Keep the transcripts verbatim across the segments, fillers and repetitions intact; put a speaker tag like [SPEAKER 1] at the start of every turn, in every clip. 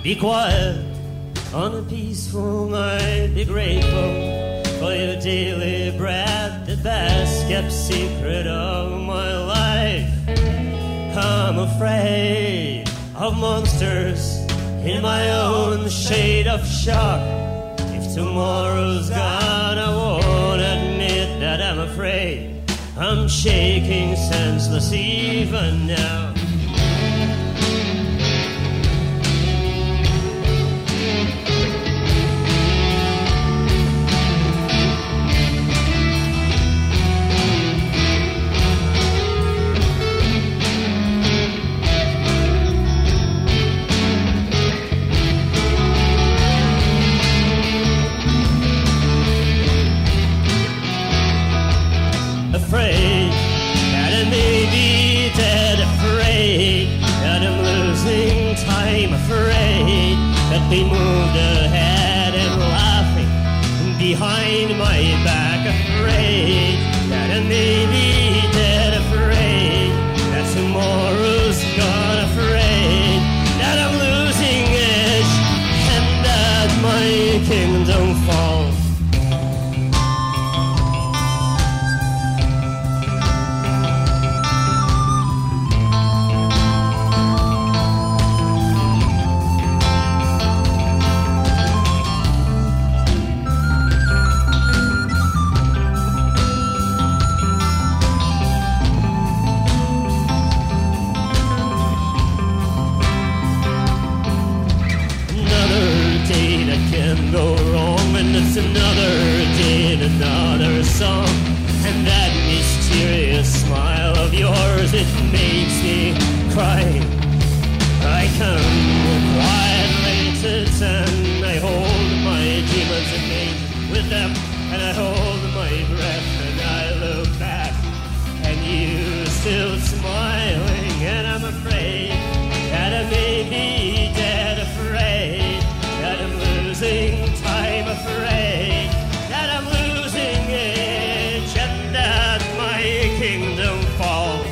[SPEAKER 1] Be quiet on a peaceful night. Be grateful for your daily bread, the best kept secret of my life. I'm afraid of monsters in my own shade of shock. If tomorrow's gone, I won't admit that I'm afraid. I'm shaking senseless even now. Afraid that I may be dead, afraid that I'm losing time, afraid that they moved ahead and laughing behind my back, afraid that I may be dead, afraid that tomorrow's gone, afraid that I'm losing edge and that my kingdom falls. Go wrong, and it's another day and another song, and that mysterious smile of yours, it makes me cry. I come quietly to ten, I hold my demons and angels with them, and I hold my breath and I look back, and you still smiling, and I'm afraid that I may be dead, afraid that I'm losing time, afraid that I'm losing edge and that my kingdom falls.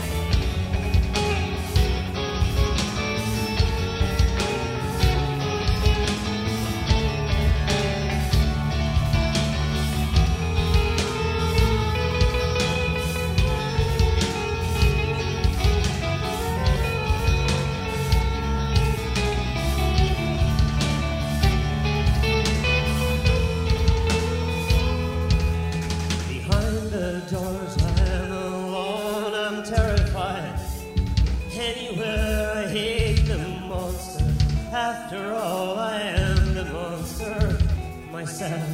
[SPEAKER 1] After all, I am the monster myself.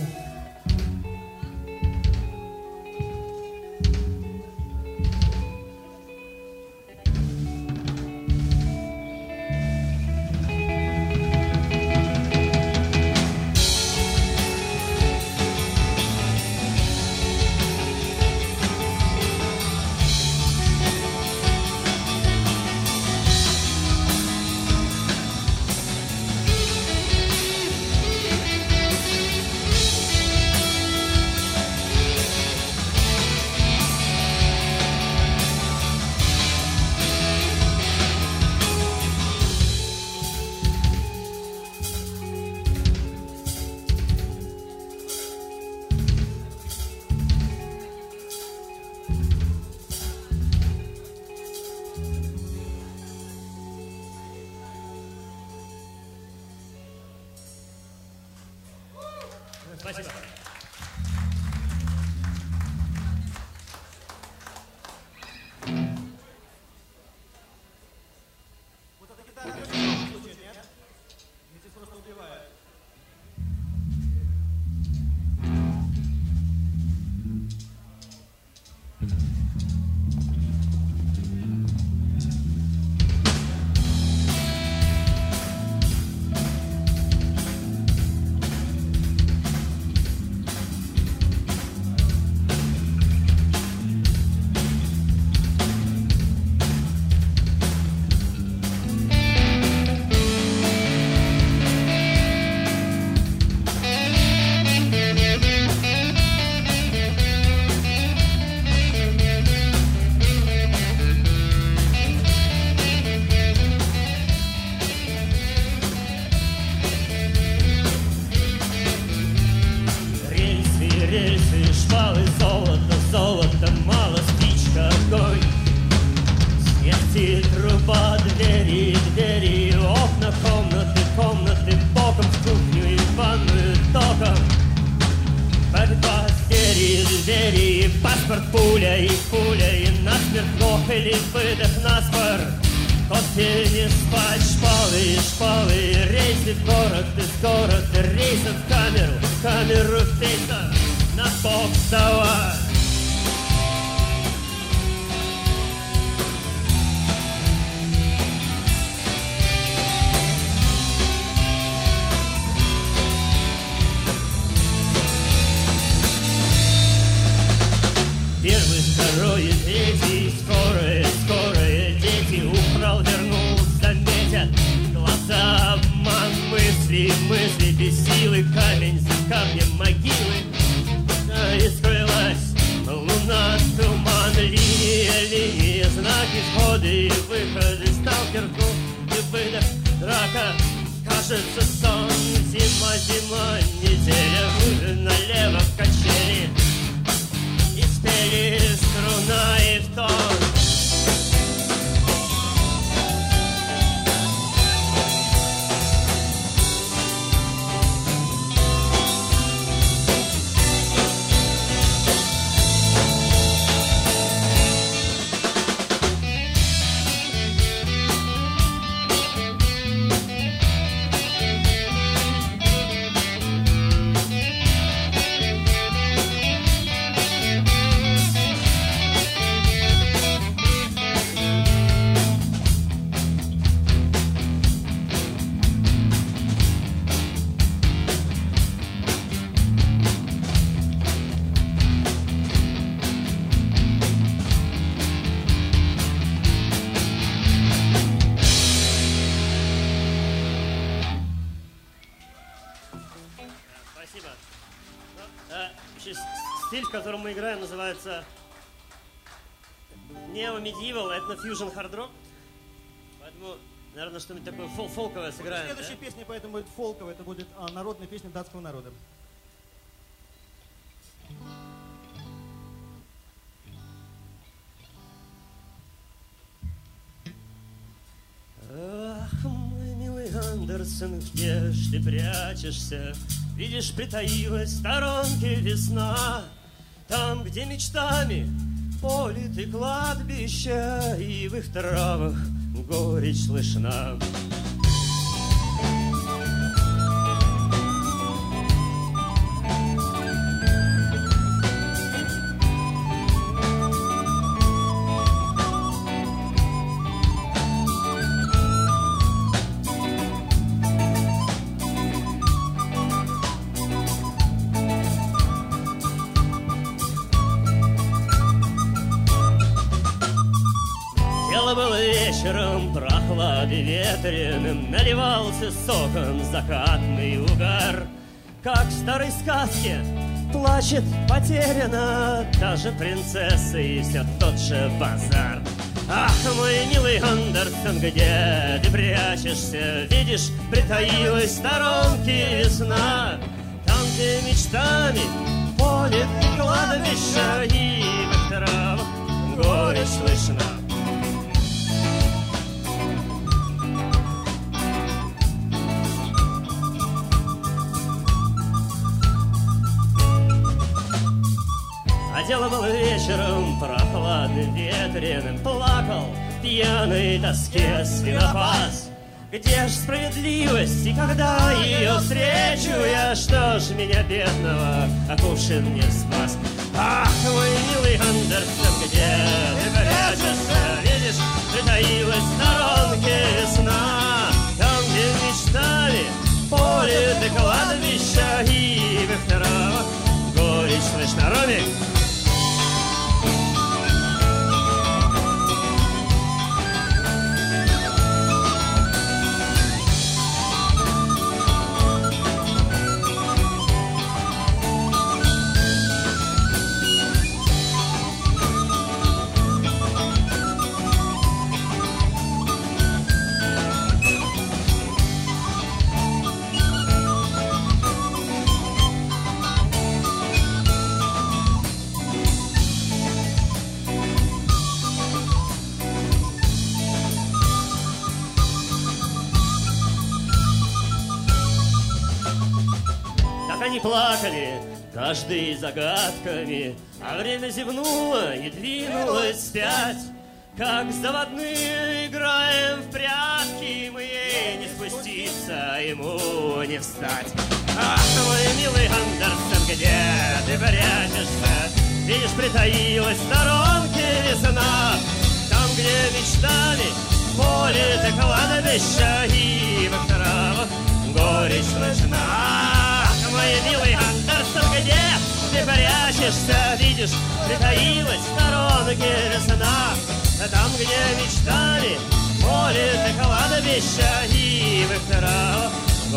[SPEAKER 1] по двери, двери, окна комнаты, комнаты, боком в кухню и в ванную током. По двери, двери, паспорт пулей, пулей, насмерть вдох или выдох на спор. Кофе не спать, шпалы, шпалы, рейсы в город, из города, рейсы в камеру, камеру в пейсах, на боксовар. Первый, второй, третий, скорые, скорые дети, украл, вернул, заметят, глаза, обман, мысли, мысли, без силы, камень за камнем могилы, да и скрылась луна, туман, линия, линия, знаки, входы и выходы, сталкер, вдох и выдох, драка, кажется сон, зима, зима, неделя, вы налево в качели. Спели струна и в тон. Стиль, в котором мы играем, называется нео-медиевал, этно-фьюжн хард-рок. Поэтому, наверное, что-нибудь такое фол фолковое сыграем.
[SPEAKER 2] Следующая
[SPEAKER 1] да?
[SPEAKER 2] песня поэтому будет фолковая, это будет а, народная песня датского народа.
[SPEAKER 1] Ах, мой милый Андерсон, где ж ты прячешься? Видишь, притаилась в сторонке весна. Там, где мечтами политы кладбища, и в их травах горечь слышна. Вечером прохлады ветреным наливался соком закатный угар. Как в старой сказке плачет потеряна та же принцесса и все тот же базар. Ах, мой милый Андерсон, где ты прячешься? Видишь, притаилась в сторонке весна. Там, где мечтами поле кладбища, и в травах горечь слышна. Дело было вечером прохладным, ветреным, плакал в пьяной тоске свинопас. Где ж справедливость, и когда ее встречу я, что ж меня бедного Акушин не спас? Ах, мой милый Андерсон, где ты прячешься? Видишь, притаилась в сторонке весна. Там, где мечтали поле до кладбища, и в их травах горечь слышна. Ромик! они плакали, каждый загадками, а время зевнуло и двинулось вспять. Как заводные играем в прятки, мы ей не спуститься, а ему не встать. Ах, мой милый Андерсон, где ты прячешься? Видишь, притаилась в сторонке весна. Там, где мечтами поле ты кладбища, и в травах горечь слышна. Ах, мой милый Андерсон, где ты прячешься? Видишь, притаилась в сторонке весна. Там, где мечтали поле ты кладбища, и в травах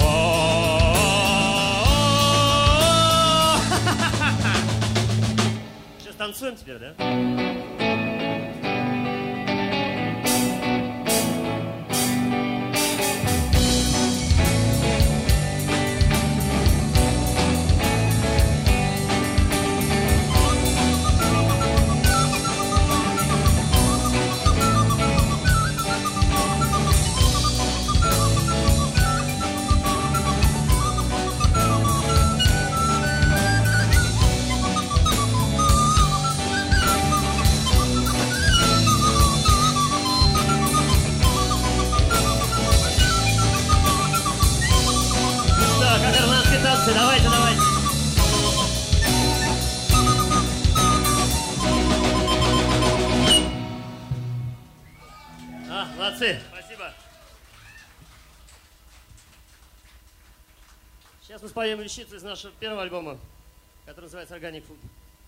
[SPEAKER 1] Сейчас танцуем теперь, да? Давайте, давайте. А, молодцы, спасибо. Сейчас мы споем вещицу из нашего первого альбома, который называется Organic Food.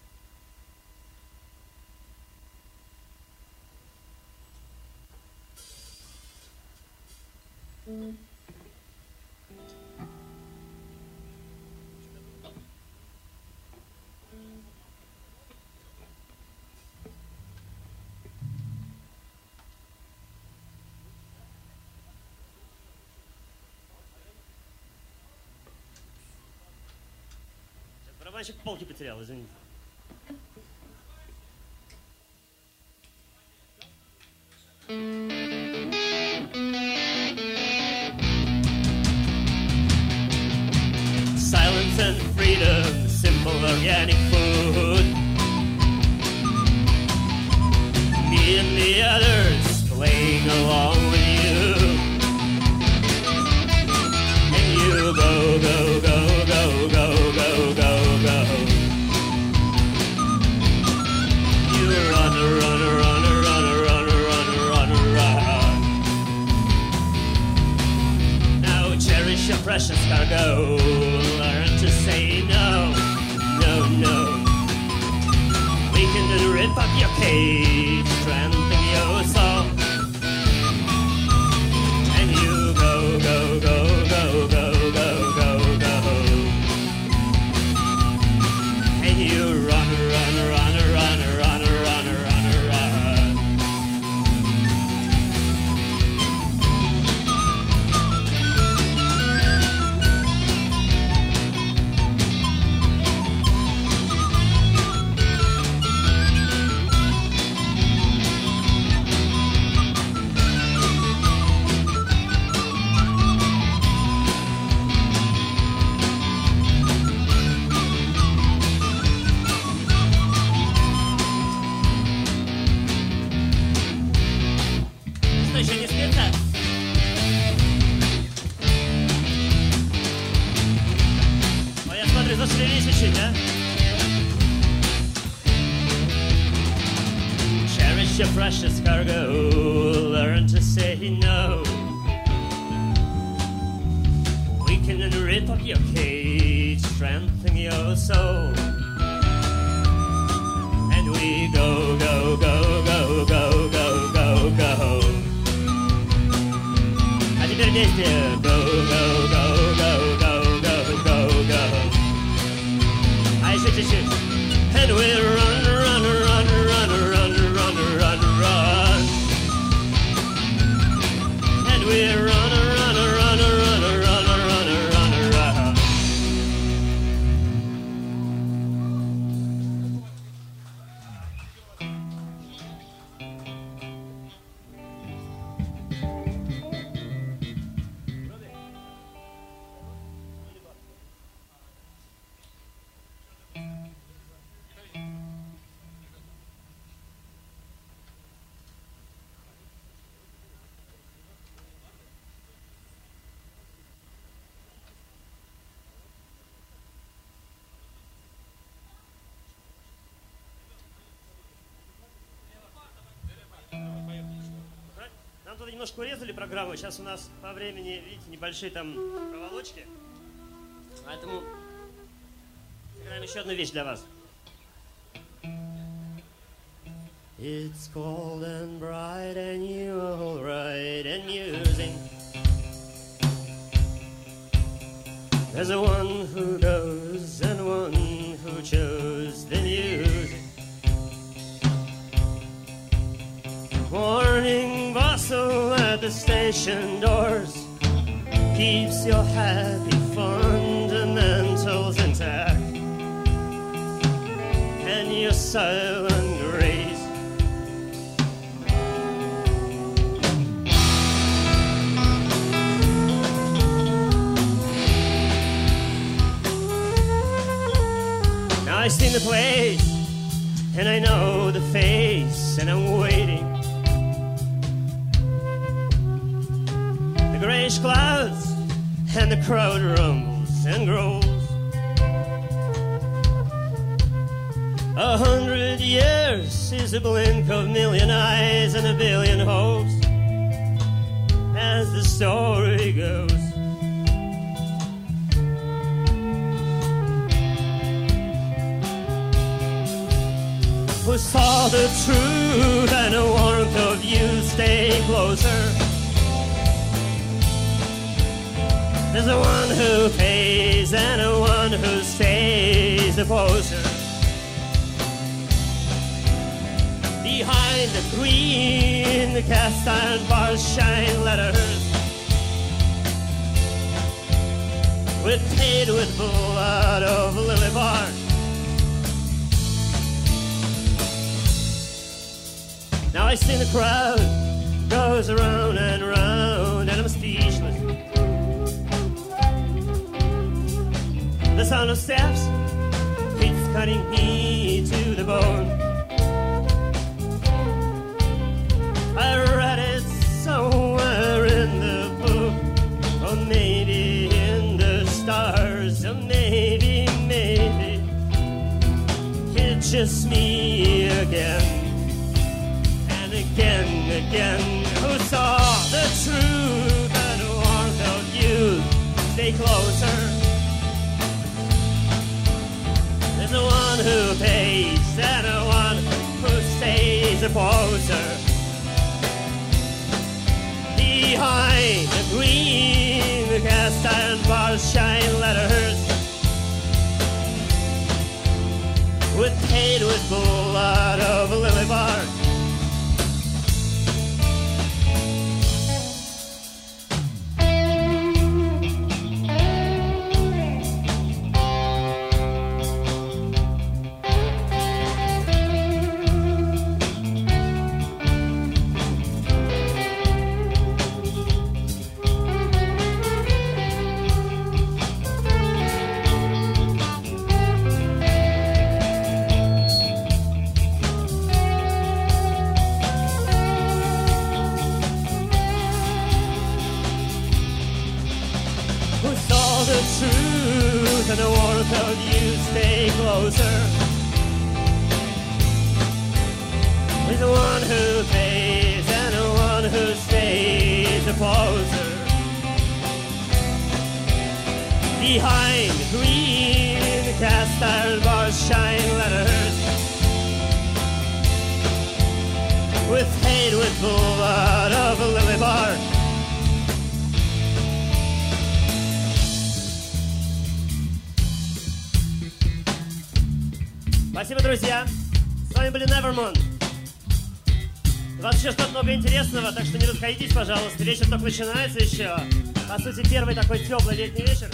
[SPEAKER 1] Барабанщик полки потерял, извините. Silence and freedom, simple organic food. Me and the others playing along with you. And you go, go, go, go, go, go, go. Run, run, run, run, run, run, run, run. Now cherish your precious cargo. Learn to say no, no, no. We can rip up your cage, strengthen your soul. And you go, go, go, go, go, go, go, go. And you run, run, run, run, run. Cherish your precious cargo, learn to say no. Weaken and rip up your cage, strengthen your soul. And we go, go, go, go, go, go, go, go. А теперь вместе go, go, go, go, go, go, go, go. А еще чуть-чуть. And we run, run, run, run, run, run, run, run. And we run, run, run, run, run, run, run, run. Нам тут немножко урезали программу, сейчас у нас по времени, видите, небольшие там проволочки. Поэтому сыграем еще одну вещь для вас. It's cold and bright and you're right and musing. There's a one who knows and one who chose the music. Morning bustle at the station doors keeps your happy fundamentals intact, and your silent grace. Now I've seen the place, and I know the face, and I'm waiting. Grayish clouds and the crowd rumbles and grows. A hundred years is a blink of million eyes and a billion hopes, as the story goes. Who saw the truth and the warmth of you stay closer? There's a one who pays and a one who stays a poser. Behind the green, the cast iron bars shine letters with paid with blood of lily bark. Now I see the crowd goes around and round, and I'm speechless. The sound of steps, it's cutting me to the bone. I read it somewhere in the book, or maybe in the stars, or maybe, maybe it's just me again, and again, again. Who saw the truth and the warmth of youth? Stay closer. There's the one who pays and the one who stays a poser. Behind the green, the cast iron bars shine letters with paid with blood of a lily bark. And the warmth of you stay closer. There's the one who pays and the one who stays a poser. Behind the green, the cast iron bars shine letters with paid with blood of a lily bark. Спасибо, друзья. С вами были Nevermond. У вас еще что-то много интересного, так что не расходитесь, пожалуйста. Вечер только начинается еще. По сути, первый такой теплый летний вечер.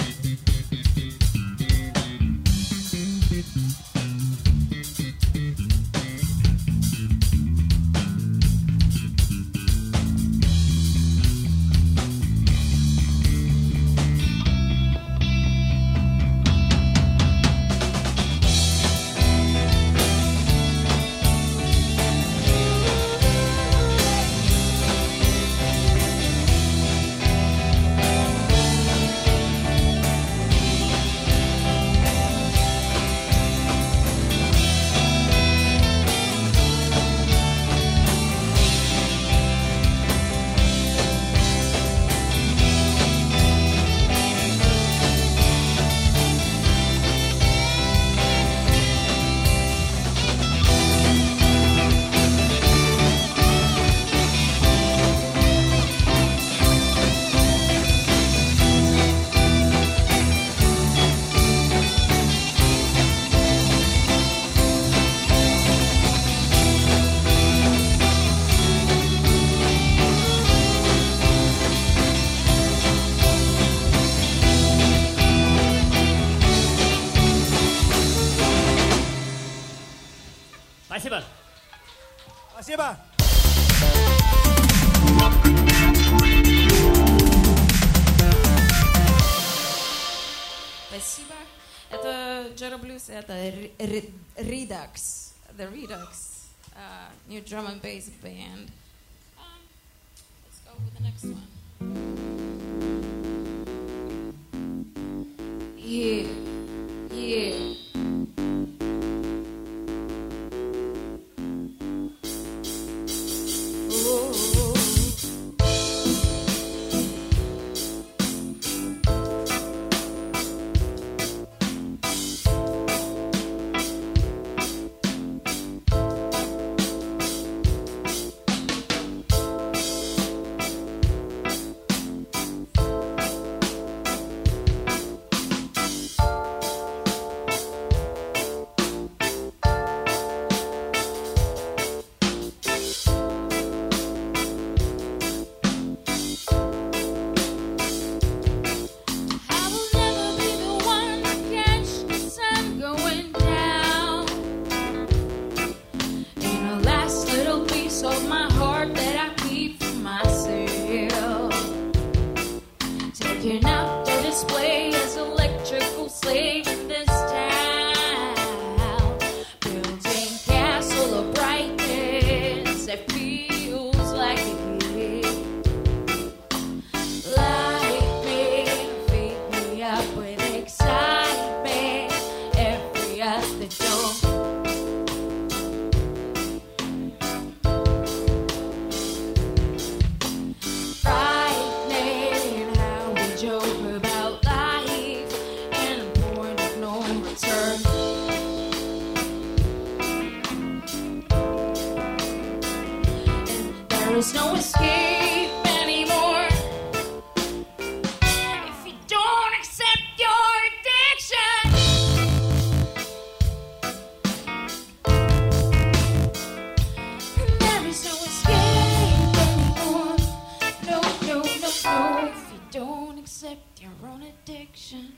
[SPEAKER 3] Спасибо. Это Jero Blues, это Redux, The Redux, uh, new drum and bass band. Um, let's go with the next one. Yeah, yeah.
[SPEAKER 4] There's no escape anymore if you don't accept your addiction. There is no escape anymore. No, no, no, no, if you don't accept your own addiction.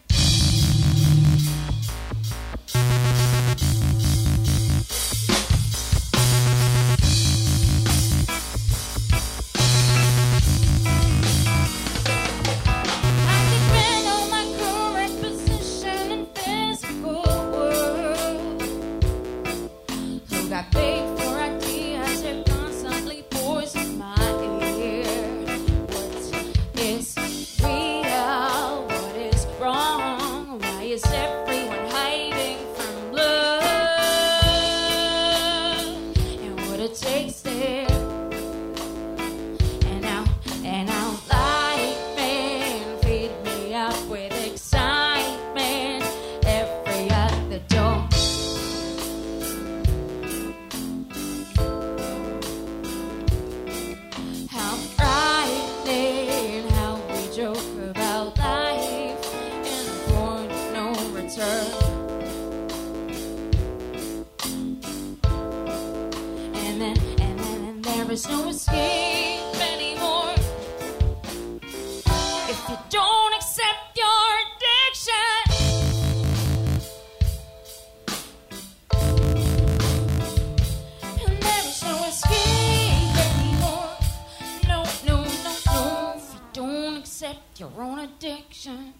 [SPEAKER 4] There's no escape anymore if you don't accept your addiction. And there is no escape anymore. No, no, no, no, if you don't accept your own addiction.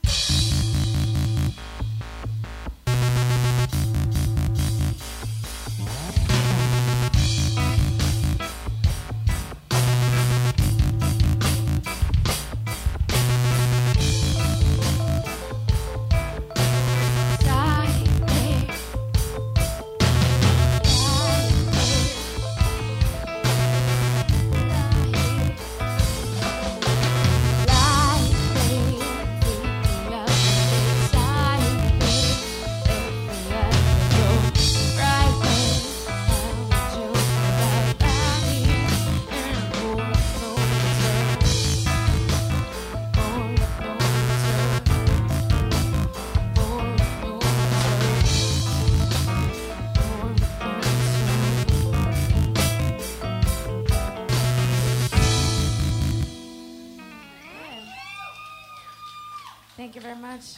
[SPEAKER 4] Thank you very much.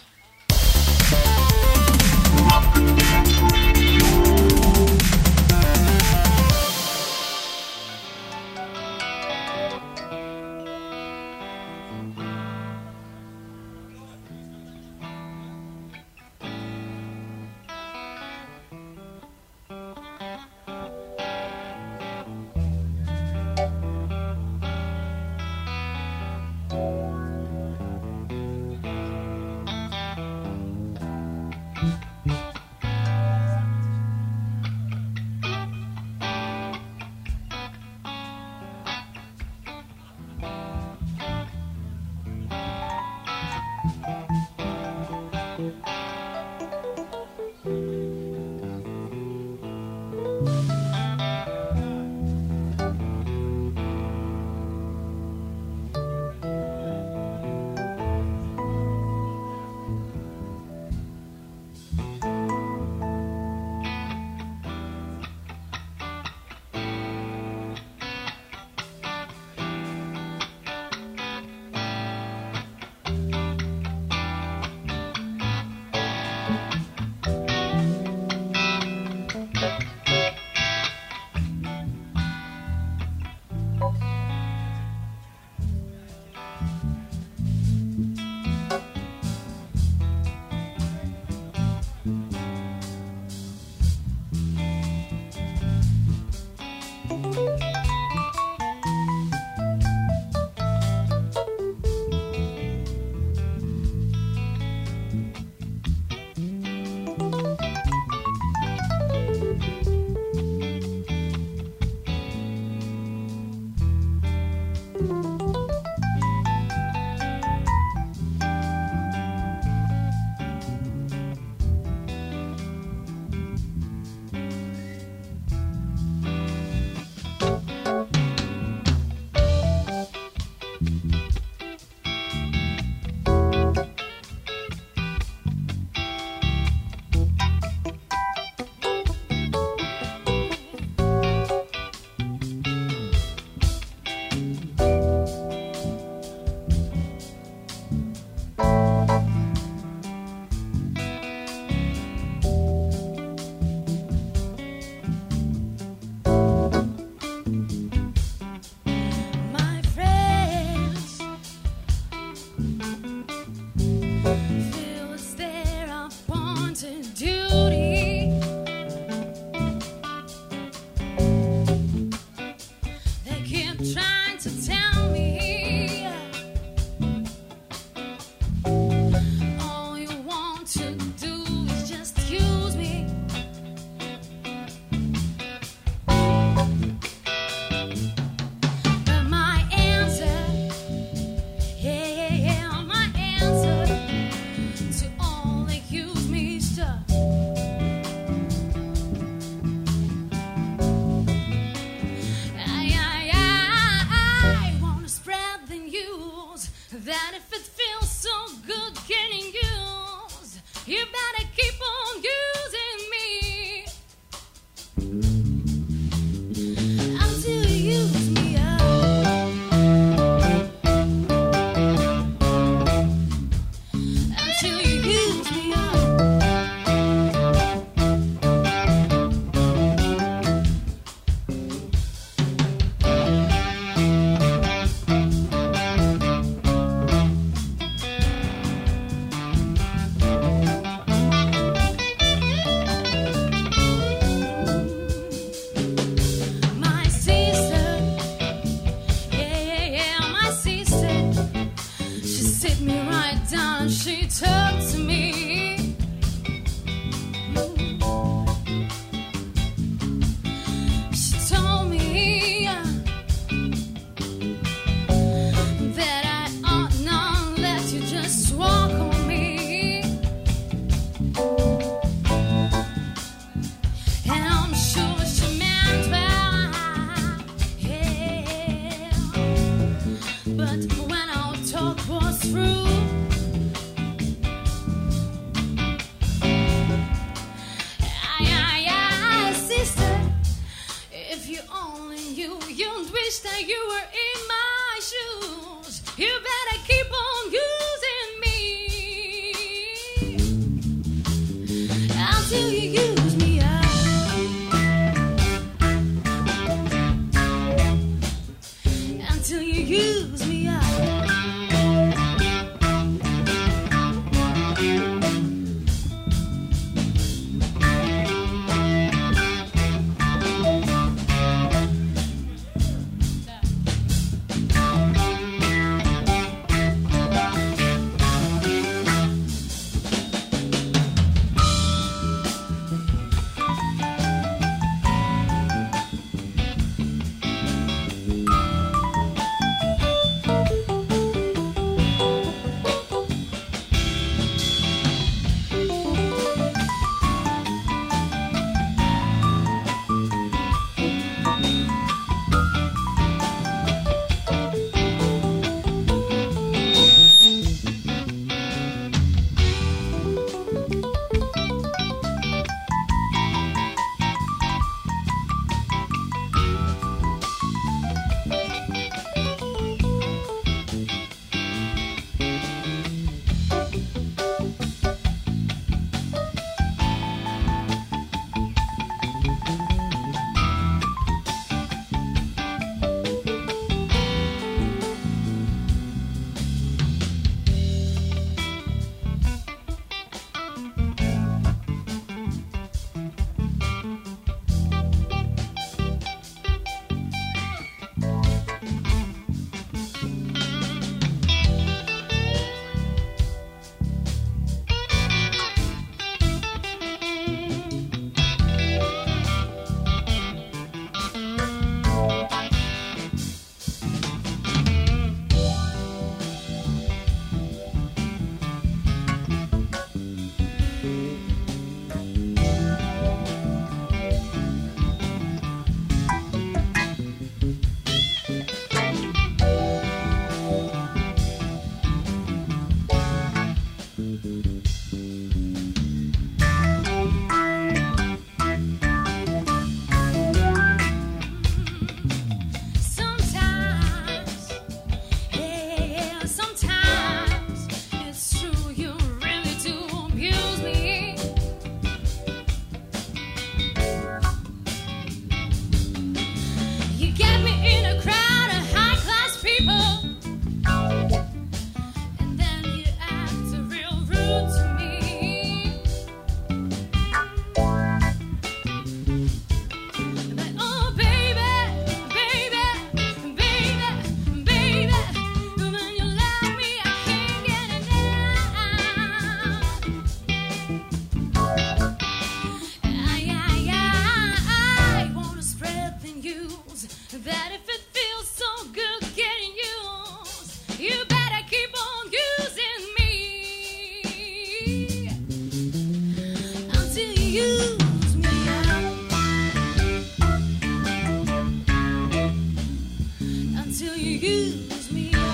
[SPEAKER 4] trying to tell me all you want to do is just use me. But my answer, yeah, yeah, yeah, my answer to all the use me stuff. That if it feels so good getting used, you better keep on using me until you use me up. Until you use me up. My sister, yeah, yeah, yeah, my sister, she sit me right down, she talked to me. She told me that I ought not let you just walk on me. And I'm sure she meant well, yeah. But when our talk was through, I, I, I, sister, if you only knew, you'd wish that you were in my shoes. You better keep on using me until you use me up. Until you use me up. till you use me up.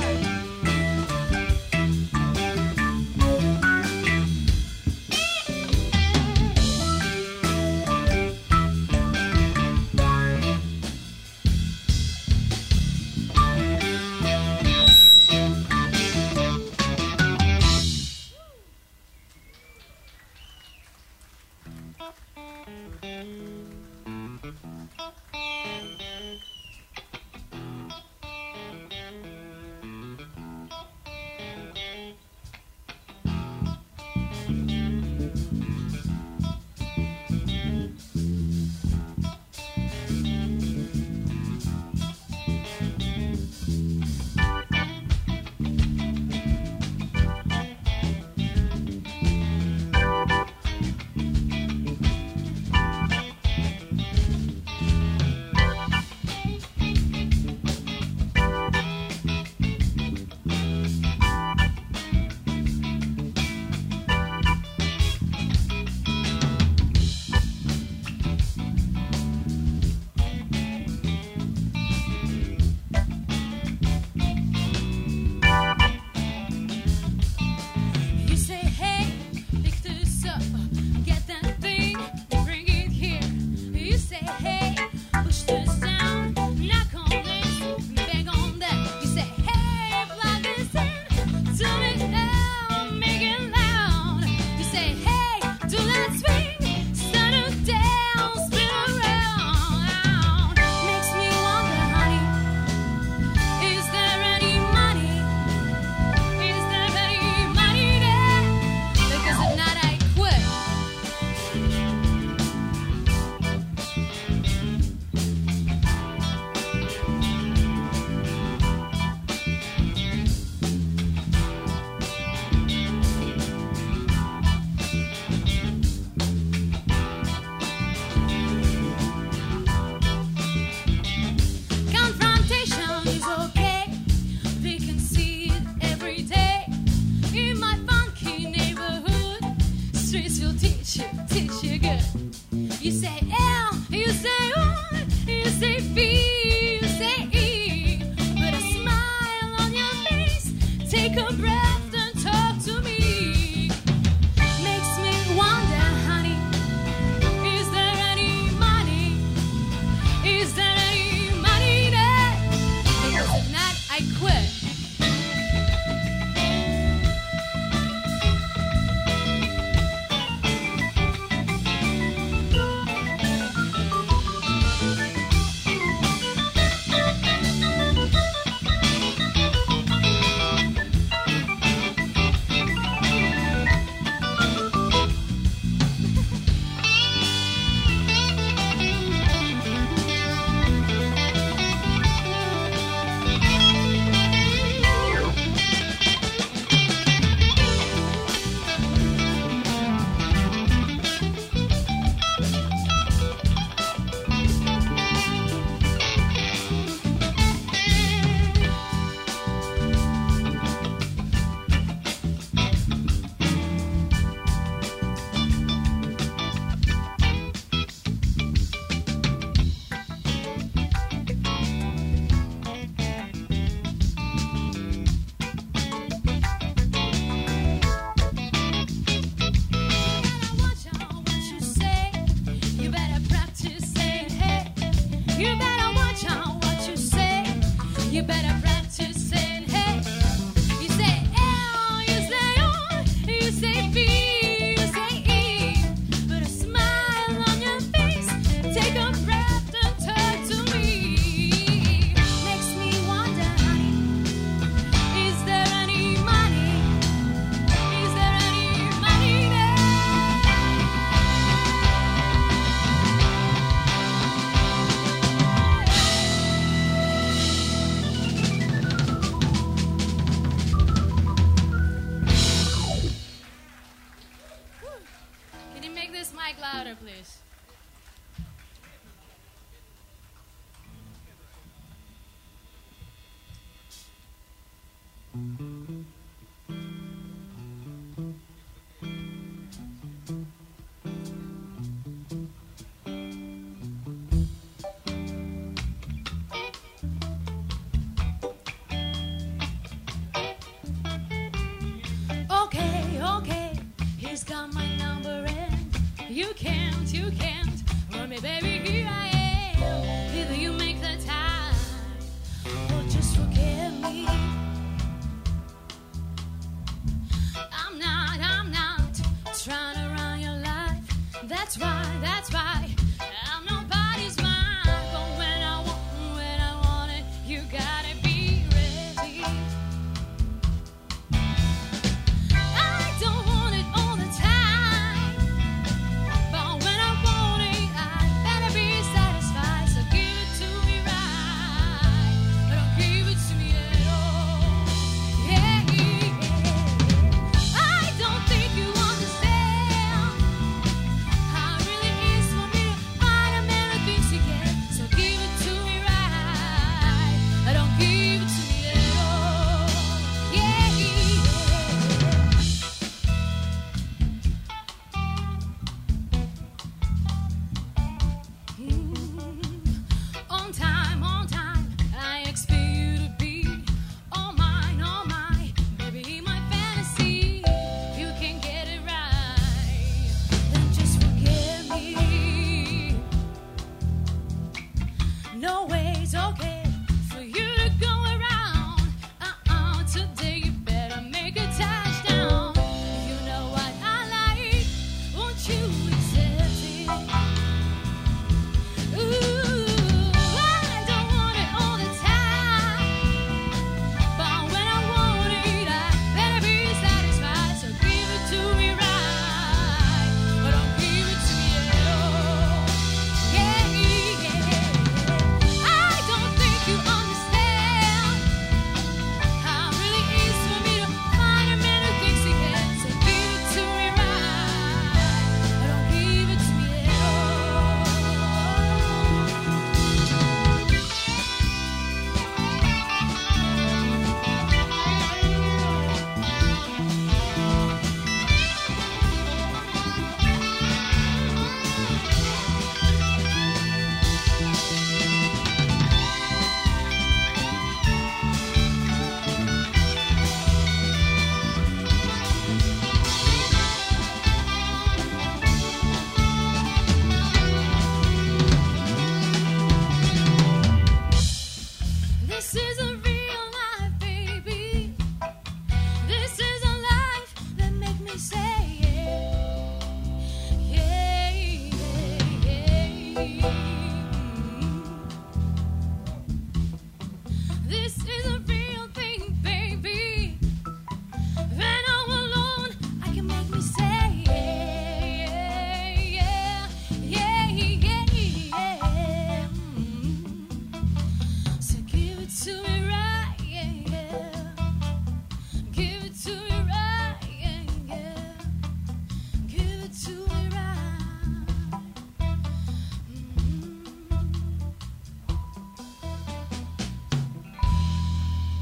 [SPEAKER 4] always got my number and you can't, you can't run me, baby, here I am. Either you make the time or just forget me. I'm not, I'm not trying to run your life. That's why, that's why I'm nobody's mind. But when I want, when I want it, you gotta be ready. I don't want it all the time, but when I want it, I better be satisfied. So give it to me right, but don't give it to me at all. Yeah, yeah. I don't think you understand how it really is for me to find a man who thinks he can. So give it to me right, I don't give it to me at all. Yeah, yeah. Mm. On time, on time, I expect you to be all mine, all mine. Baby, my fantasy, if you can get it right, then just forget me. No way it's okay for you to go around. Uh-uh, today you better make a touchdown. You know what I like, won't you accept it? Ooh, I don't want it all the time, but when I want it, I better be satisfied. So give it to me right, but don't give it to me at all. Yeah, yeah. I don't think you understand how it really is for me to find a man who thinks he can. So give it to me right, but don't give it to me at all. This is a real life, baby. This is a life that make me say yeah, yeah, yeah, yeah. This is a real thing, baby. When I'm alone, I can make me say yeah, yeah, yeah, yeah, yeah. Mm. So give it to me right, yeah, yeah. Give it to me right, yeah, yeah. Give it to me right. Mm.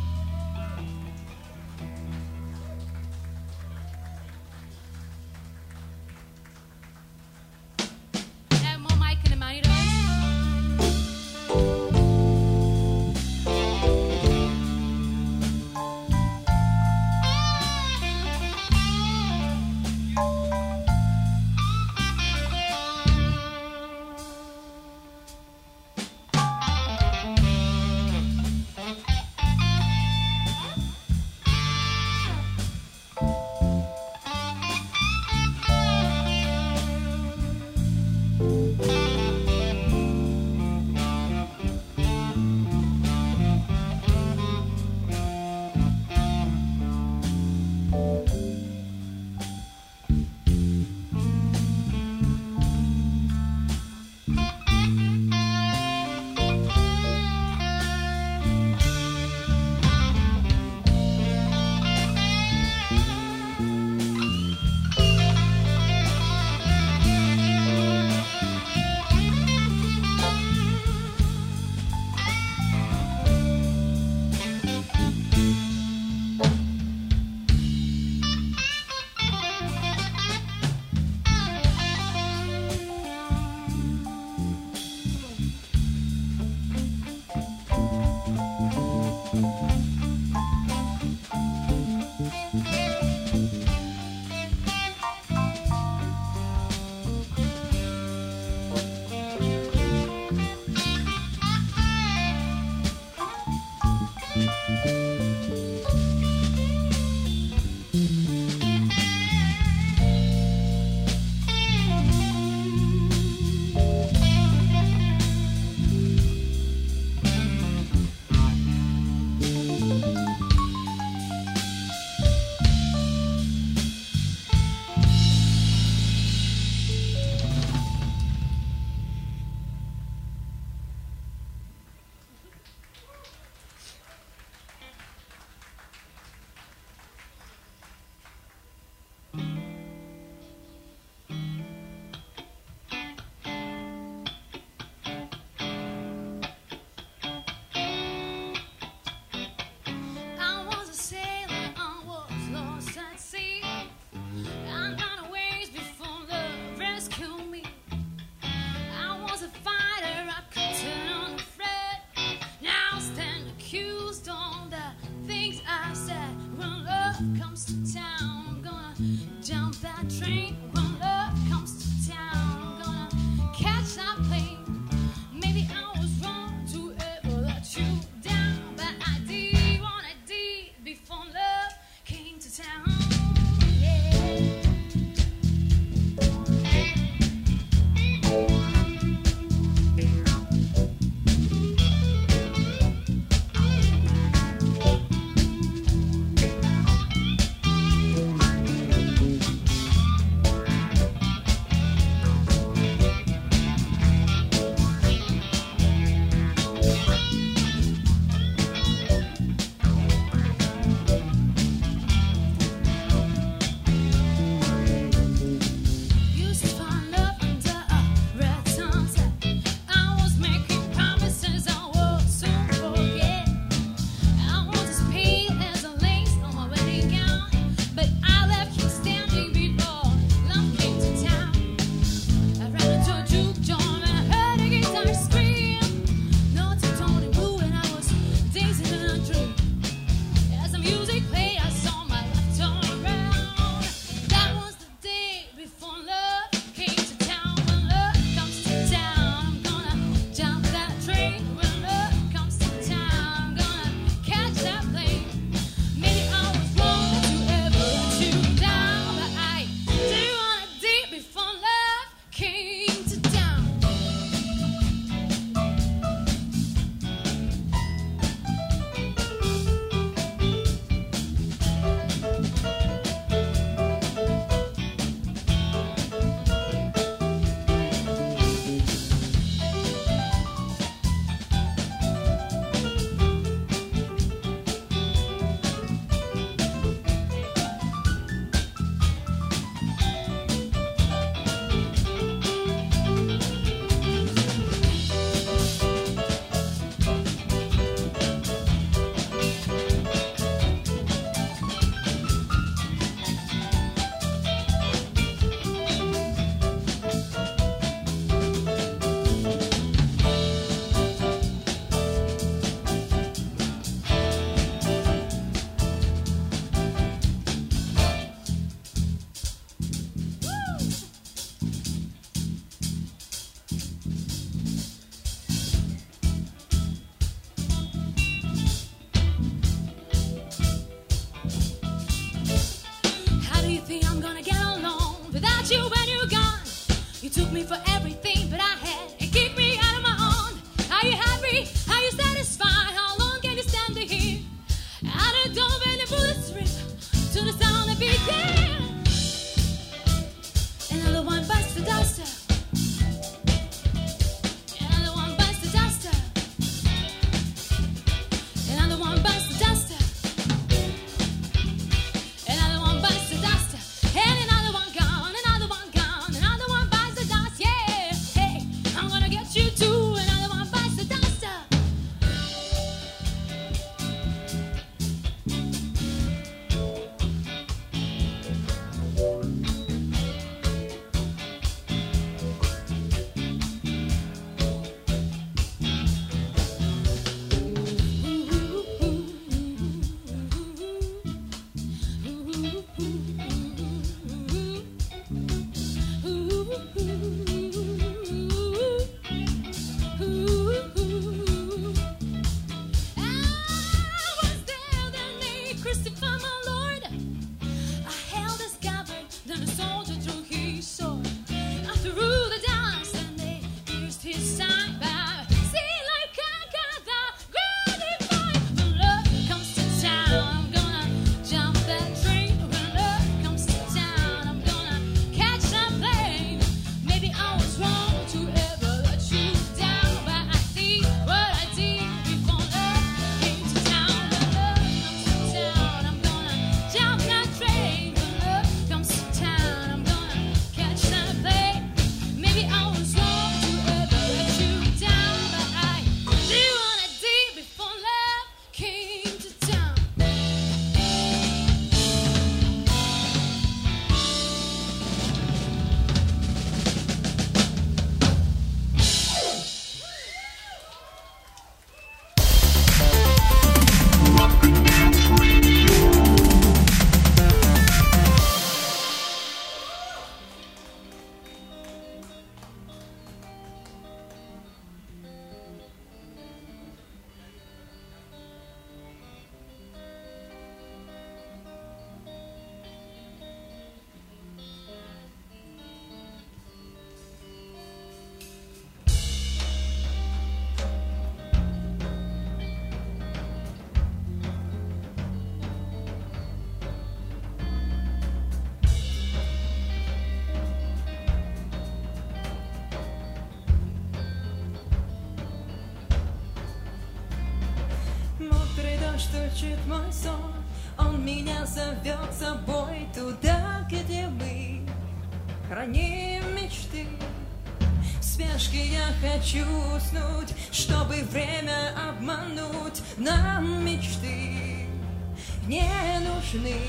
[SPEAKER 5] Мокрый стучит мой сон, он меня зовет с собой туда, где мы храним мечты. В спешке я хочу уснуть, чтобы время обмануть. Нам мечты не нужны.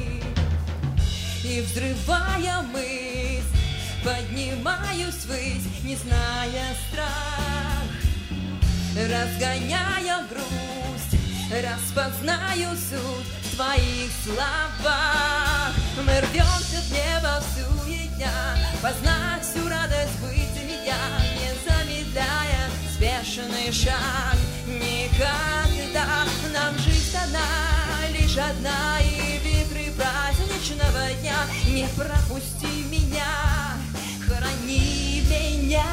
[SPEAKER 5] И взрывая мысль, поднимаюсь ввысь, не зная страх. Разгоняя грусть, распознаю суть в твоих словах. Мы рвемся в небо в суетня, познать всю радость бытия, не замедляя спешный шаг. Никогда нам жизнь дана лишь одна, и вихри праздничного дня не пропусти меня, храни меня.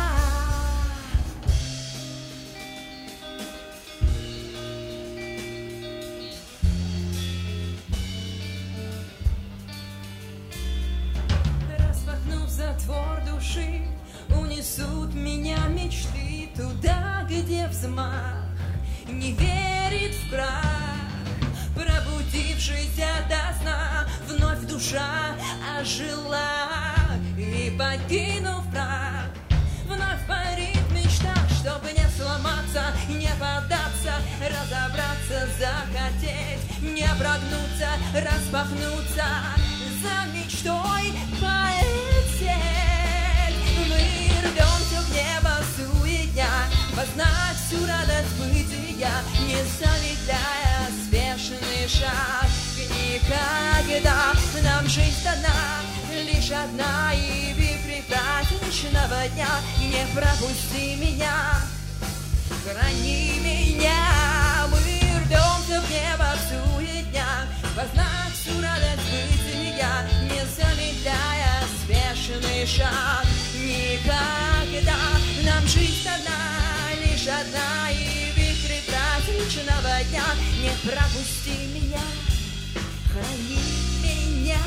[SPEAKER 5] Затвор души унесут меня мечты туда, где взмах не верит в крах. Пробудившись ото сна, вновь душа ожила, и покинув прах, вновь парит мечта, чтобы не сломаться, не поддаться, разобраться, захотеть, не прогнуться, распахнуться, за мечтой полететь. Мы рвемся в небо суетня, познать всю радость бытия, не замедляя спешный шаг. Никогда нам жизнь дана лишь одна, и вихри праздничного дня не пропусти меня, храни меня. Мы рвемся в небо суетня, познать всю радость бытия, не замедляя спешный шаг. Никогда нам жизнь дана лишь одна, и вихри праздничного дня не пропусти меня, храни меня.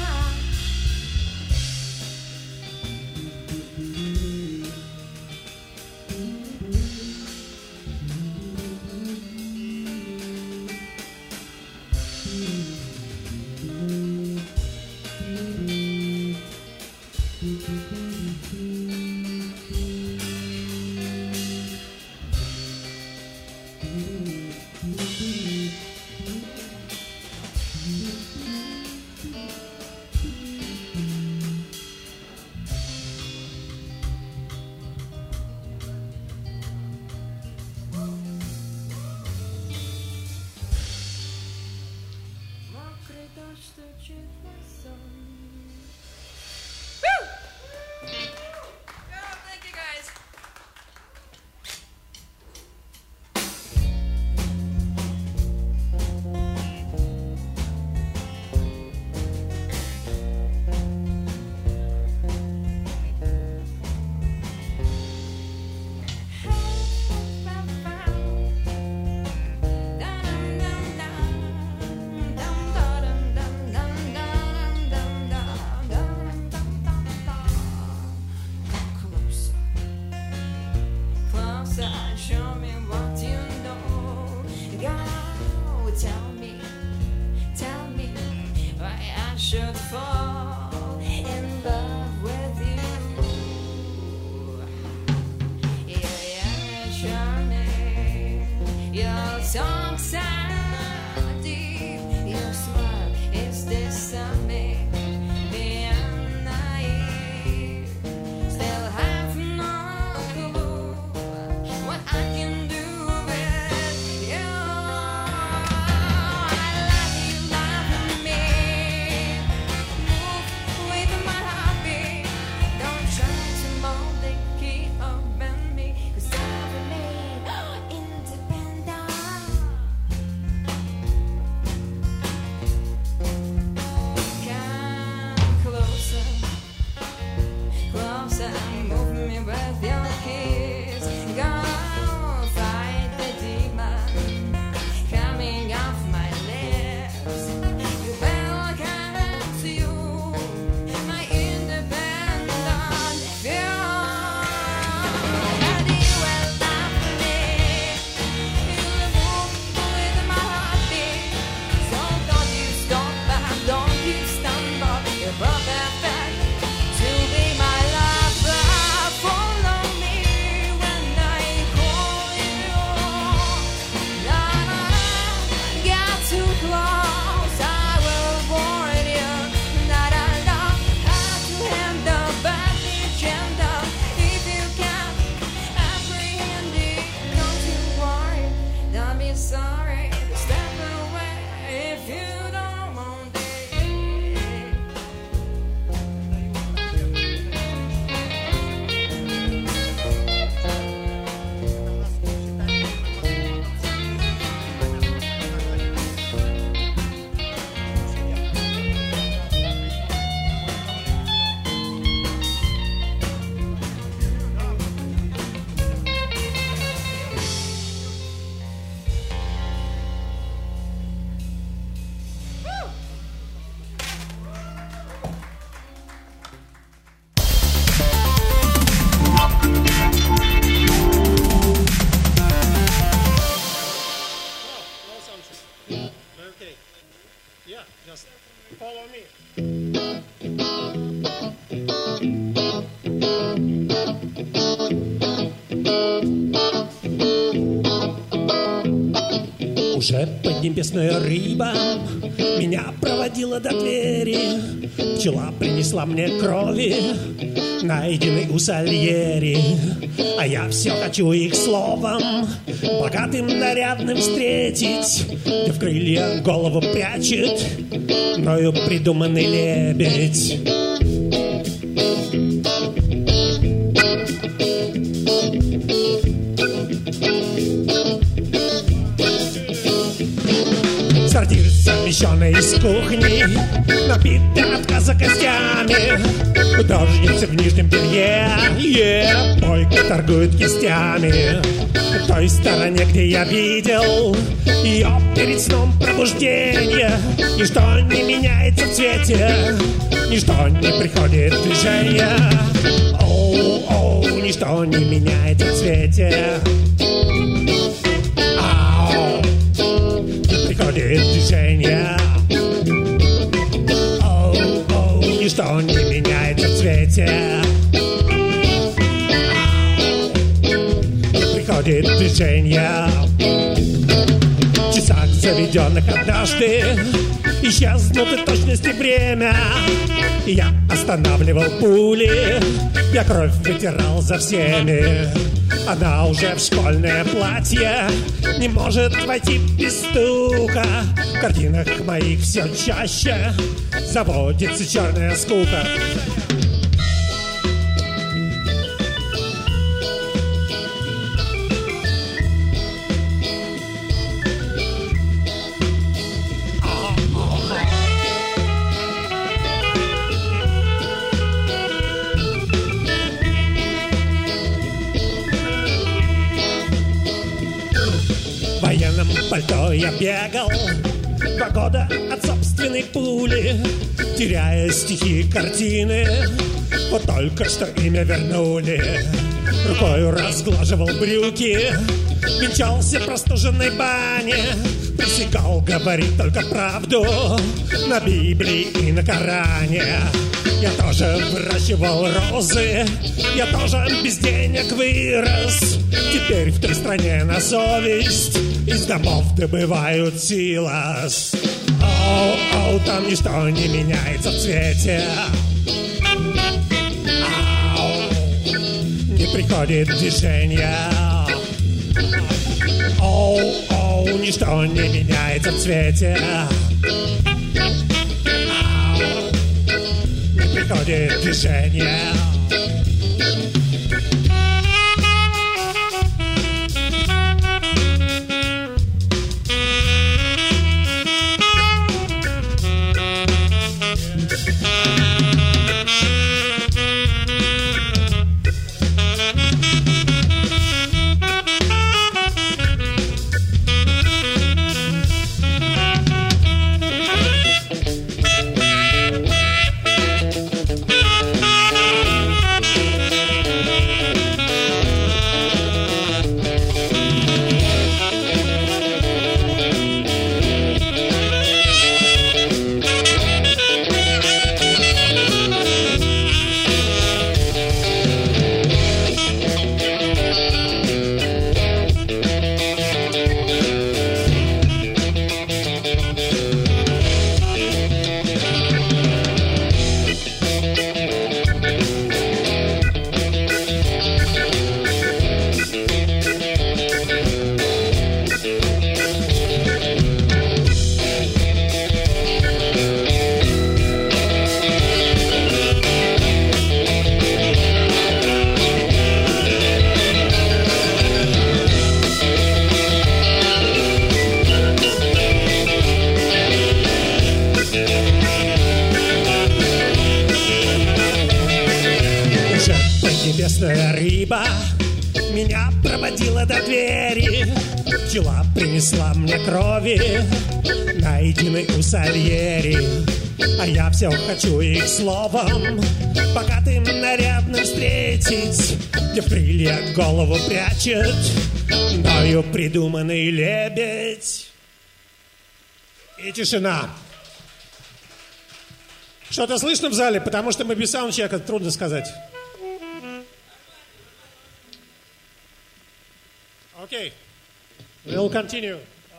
[SPEAKER 1] just follow me. Уже поднебесная рыба меня проводила до двери. Пчела принесла мне крови, найденной у Сальери. А я все хочу их словом богатым, нарядным встретить, где в крылья голову прячет мною придуманный лебедь. Сортир, совмещенный из кухни, набитый от отказа костями. Художница в нижнем белье, yeah, бойко торгует кистями. В той стороне, где я видел ее перед сном пробуждения, ничто не меняется в цвете, ничто не приходит в движение. Оу, оу, ничто не меняется в цвете. Ау, не приходит в движение. Оу, оу, ничто не меняется в цвете. Приходит движение. В часах, заведенных однажды, исчезнут и точности время. И я останавливал пули, я кровь вытирал за всеми. Она уже в школьное платье не может войти без стука. В картинах моих все чаще заводится черная скука. В военном пальто я бегал два года от собственной пули, теряя стихи, картины. Вот только что имя вернули. Рукою разглаживал брюки, венчался в простуженной бане, присягал говорить только правду на Библии и на Коране. Я тоже выращивал розы, я тоже без денег вырос. Теперь в той стране на совесть из домов добывают силос. Оу, оу, там ничто не меняется в цвете. Ау, не приходит движение. Оу, оу, ничто не меняется в цвете. Ау, не приходит движение. Небесная рыба меня проводила до двери. Пчела принесла мне крови, найденной у Сальери. А я все хочу их словом богатым, нарядным встретить, где в крылья голову прячет мною придуманный лебедь. И тишина.
[SPEAKER 6] Что-то слышно в зале? Потому что мы без саундчека, трудно сказать. Окей. Okay. We'll continue.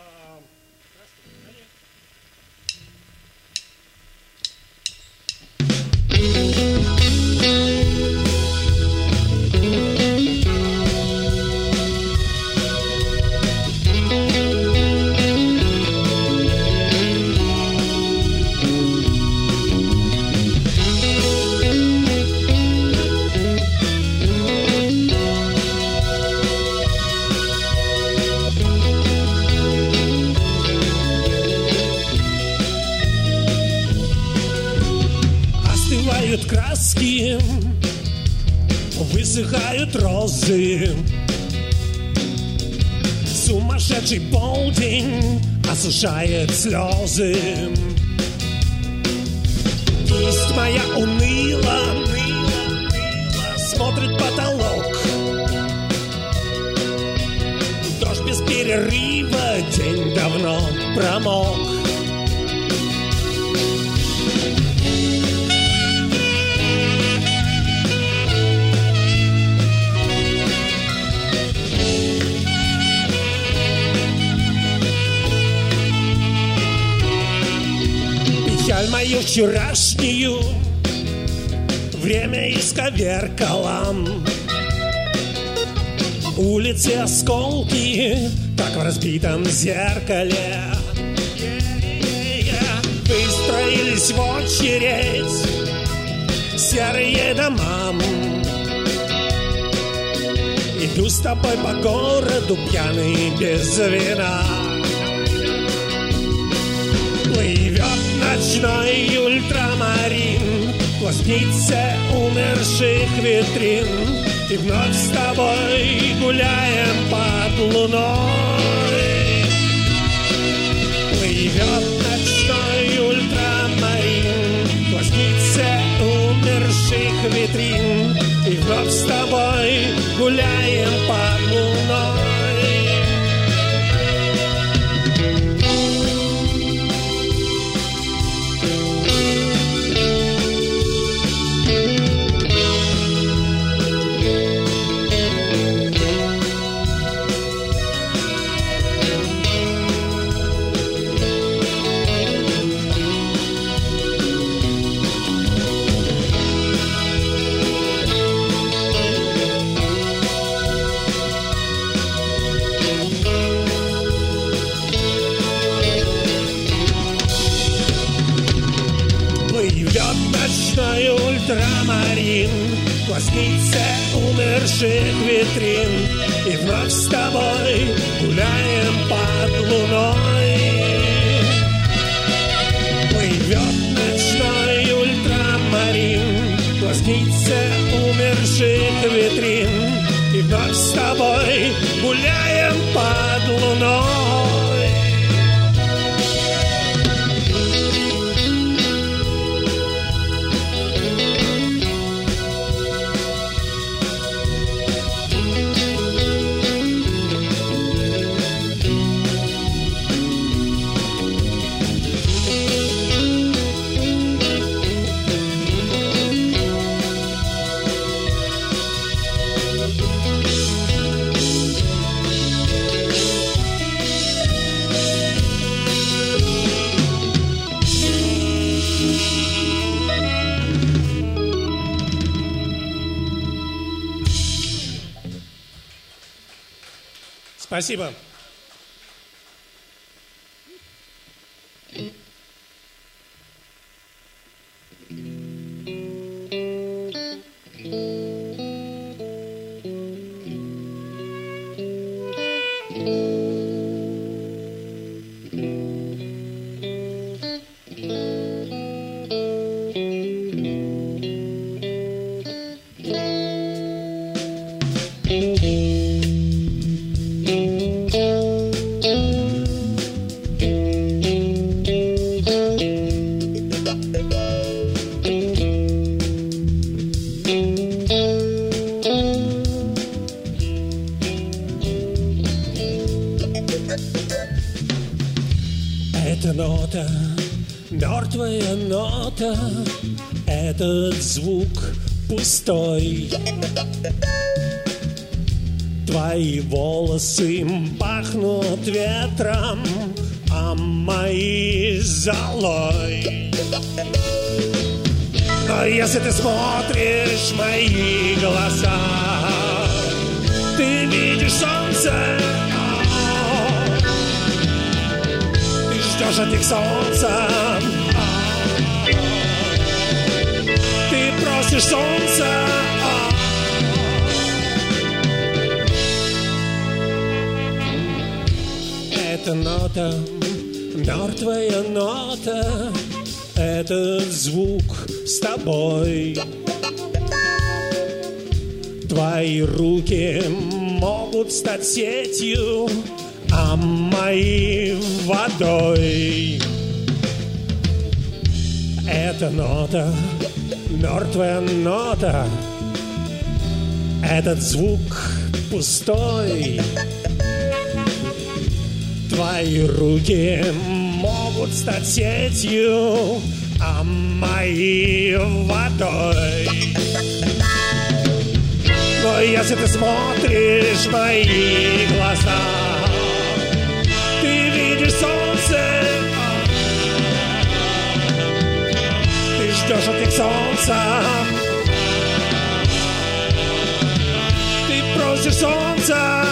[SPEAKER 6] Краски, высыхают розы. Сумасшедший полдень осушает слезы. Кисть моя уныла, смотрит потолок. Дождь без перерыва, день давно промок. Печаль мою вчерашнюю время исковеркала. Улицы осколки, как в разбитом зеркале. Выстроились в очередь серые дома. Иду с тобой по городу пьяный без вина. Плывет ночной ультрамарин, глазницы умерших витрин. И вновь с тобой гуляем под луной. Плывет ночной ультрамарин, глазницы умерших витрин. И вновь с тобой гуляем под луной. Ночной ультрамарин, глазницы умерших витрин. И вновь с тобой гуляем под луной. Плывет ночной ультрамарин, глазницы умерших витрин. И вновь с тобой гуляем под луной. Спасибо. Эта нота Мертвая нота, этот звук пустой. Твои волосы пахнут ветром, а мои золой. Но если ты смотришь в мои глаза, ты видишь солнце. Ты ждешь от них солнца. Ты просишь солнца. Эта нота, мертвая нота, этот звук с тобой. Твои руки могут стать сетью, а мои водой. Эта нота, мертвая нота, этот звук пустой. Твои руки могут стать сетью, а мои водой. Но если ты смотришь в мои глаза, ты видишь солнце. Ты ждешь от них солнца. Ты просишь солнца.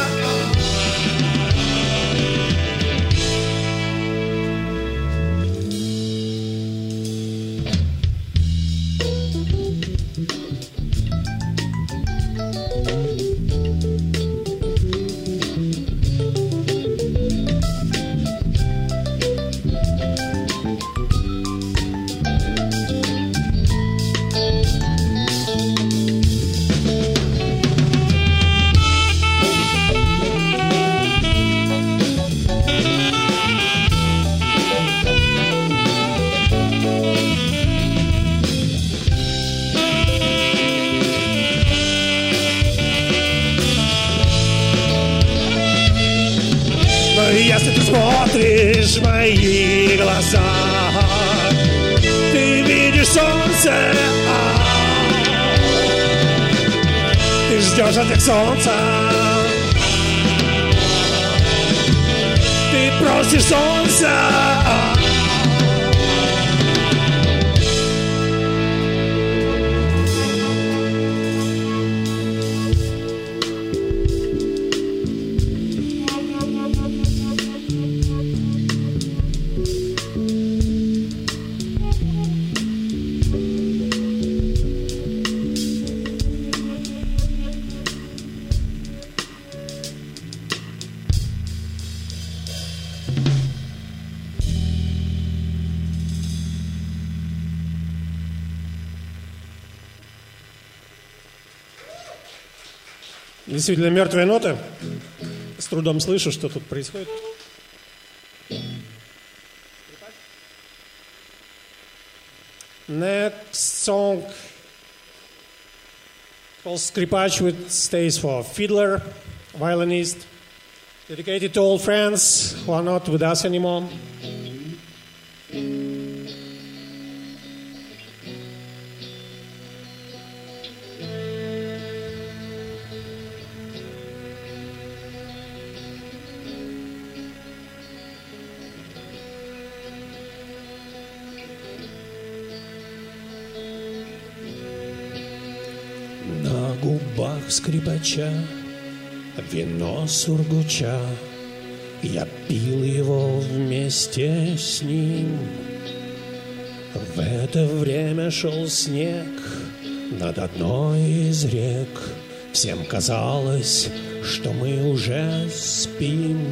[SPEAKER 6] Если ты смотришь в мои глаза, ты видишь солнце. Ты ждешь от них солнца. Ты просишь солнца. Действительно, мертвая нота. С трудом слышу, что тут происходит. Next song called Скрипач, which stays for fiddler, violinist, dedicated to all friends who are not with us anymore. На губах скрипача вино сургуча, я пил его вместе с ним. В это время шел снег над одной из рек. Всем казалось, что мы уже спим.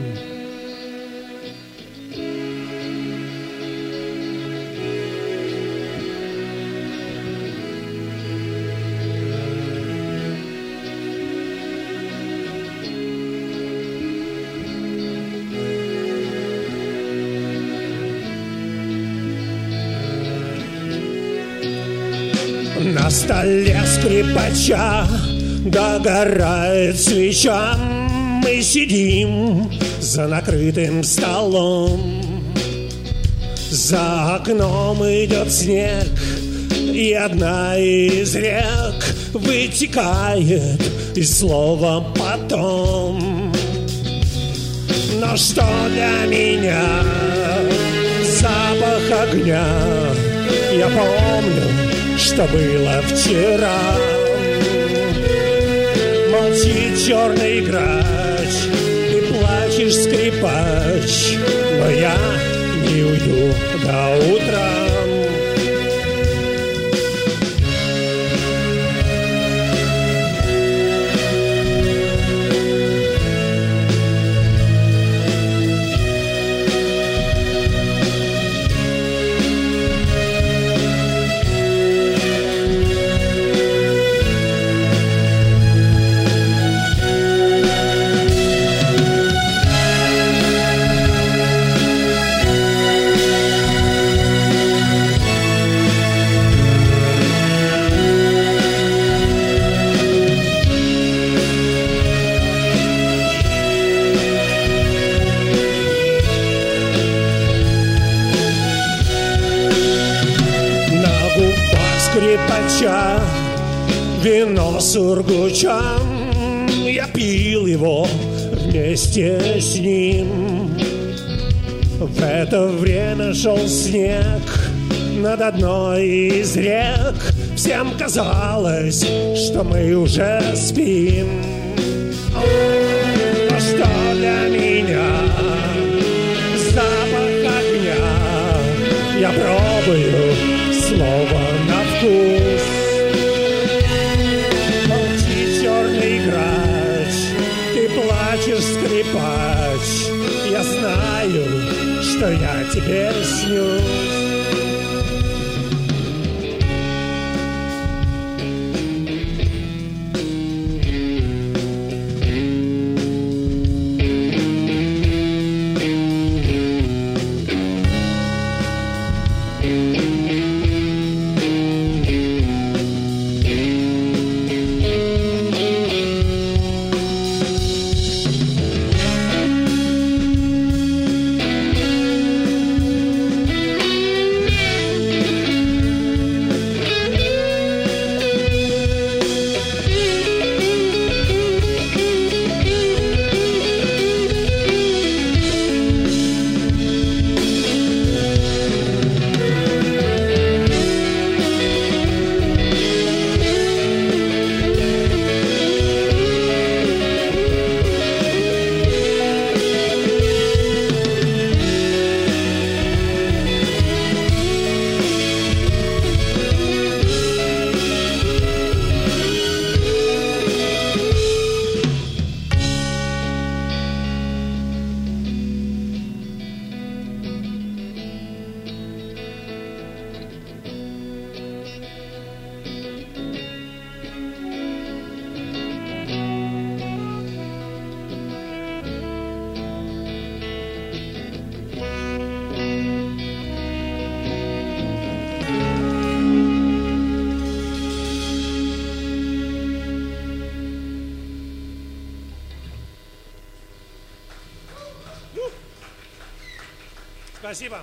[SPEAKER 6] На столе скрипача догорает свеча. Мы сидим за накрытым столом, За окном идет снег, и одна из рек вытекает из слова «потом». Но что для меня запах огня? Я помню, что было вчера. Молчит черный грач, ты плачешь, скрипач, но я не уйду до утра. Скрипача, вино сургуча, я пил его вместе с ним. В это время шел снег над одной из рек. Всем казалось, что мы уже спим. А что для меня запах огня? Я пробую слово на вкус. Молчи, черный грач, ты плачешь, скрипач. Я знаю, что я теперь снюсь. Спасибо.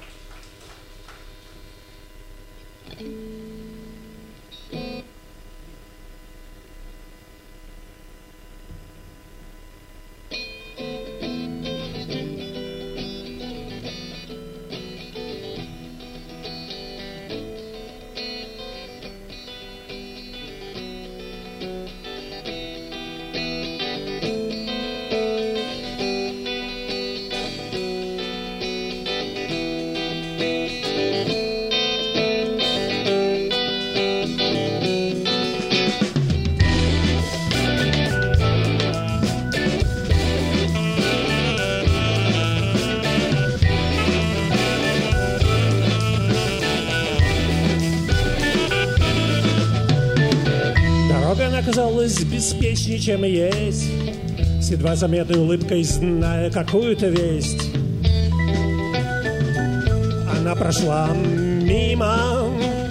[SPEAKER 6] Оказалась беспечнее, чем есть, с едва заметной улыбкой, зная какую-то весть. Она прошла мимо.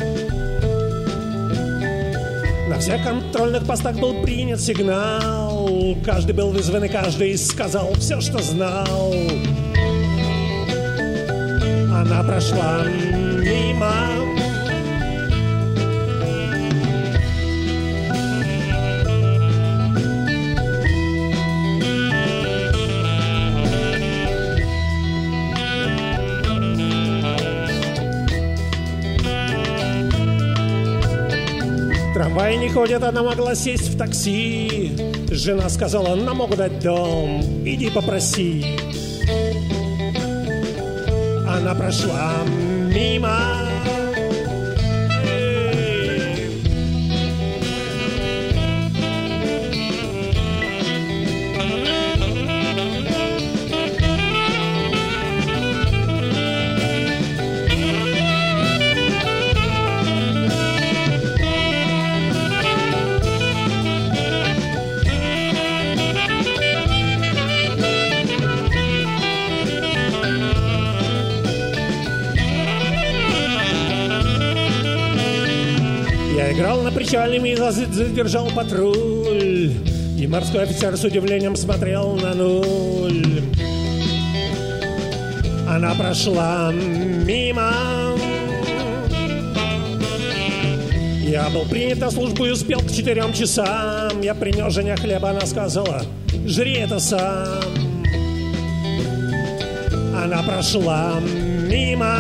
[SPEAKER 6] На всех контрольных постах был принят сигнал. Каждый был вызван, и каждый сказал все, что знал. Она прошла мимо. Трамвай не ходит, она могла сесть в такси. Жена сказала, нам могут дать дом, иди попроси. Она прошла мимо. Играл на причале, меня задержал патруль, и морской офицер с удивлением смотрел на нуль. Она прошла мимо. Я был принят на службу и успел к четырем часам. Я принес жене хлеба, она сказала, жри это сам. Она прошла мимо.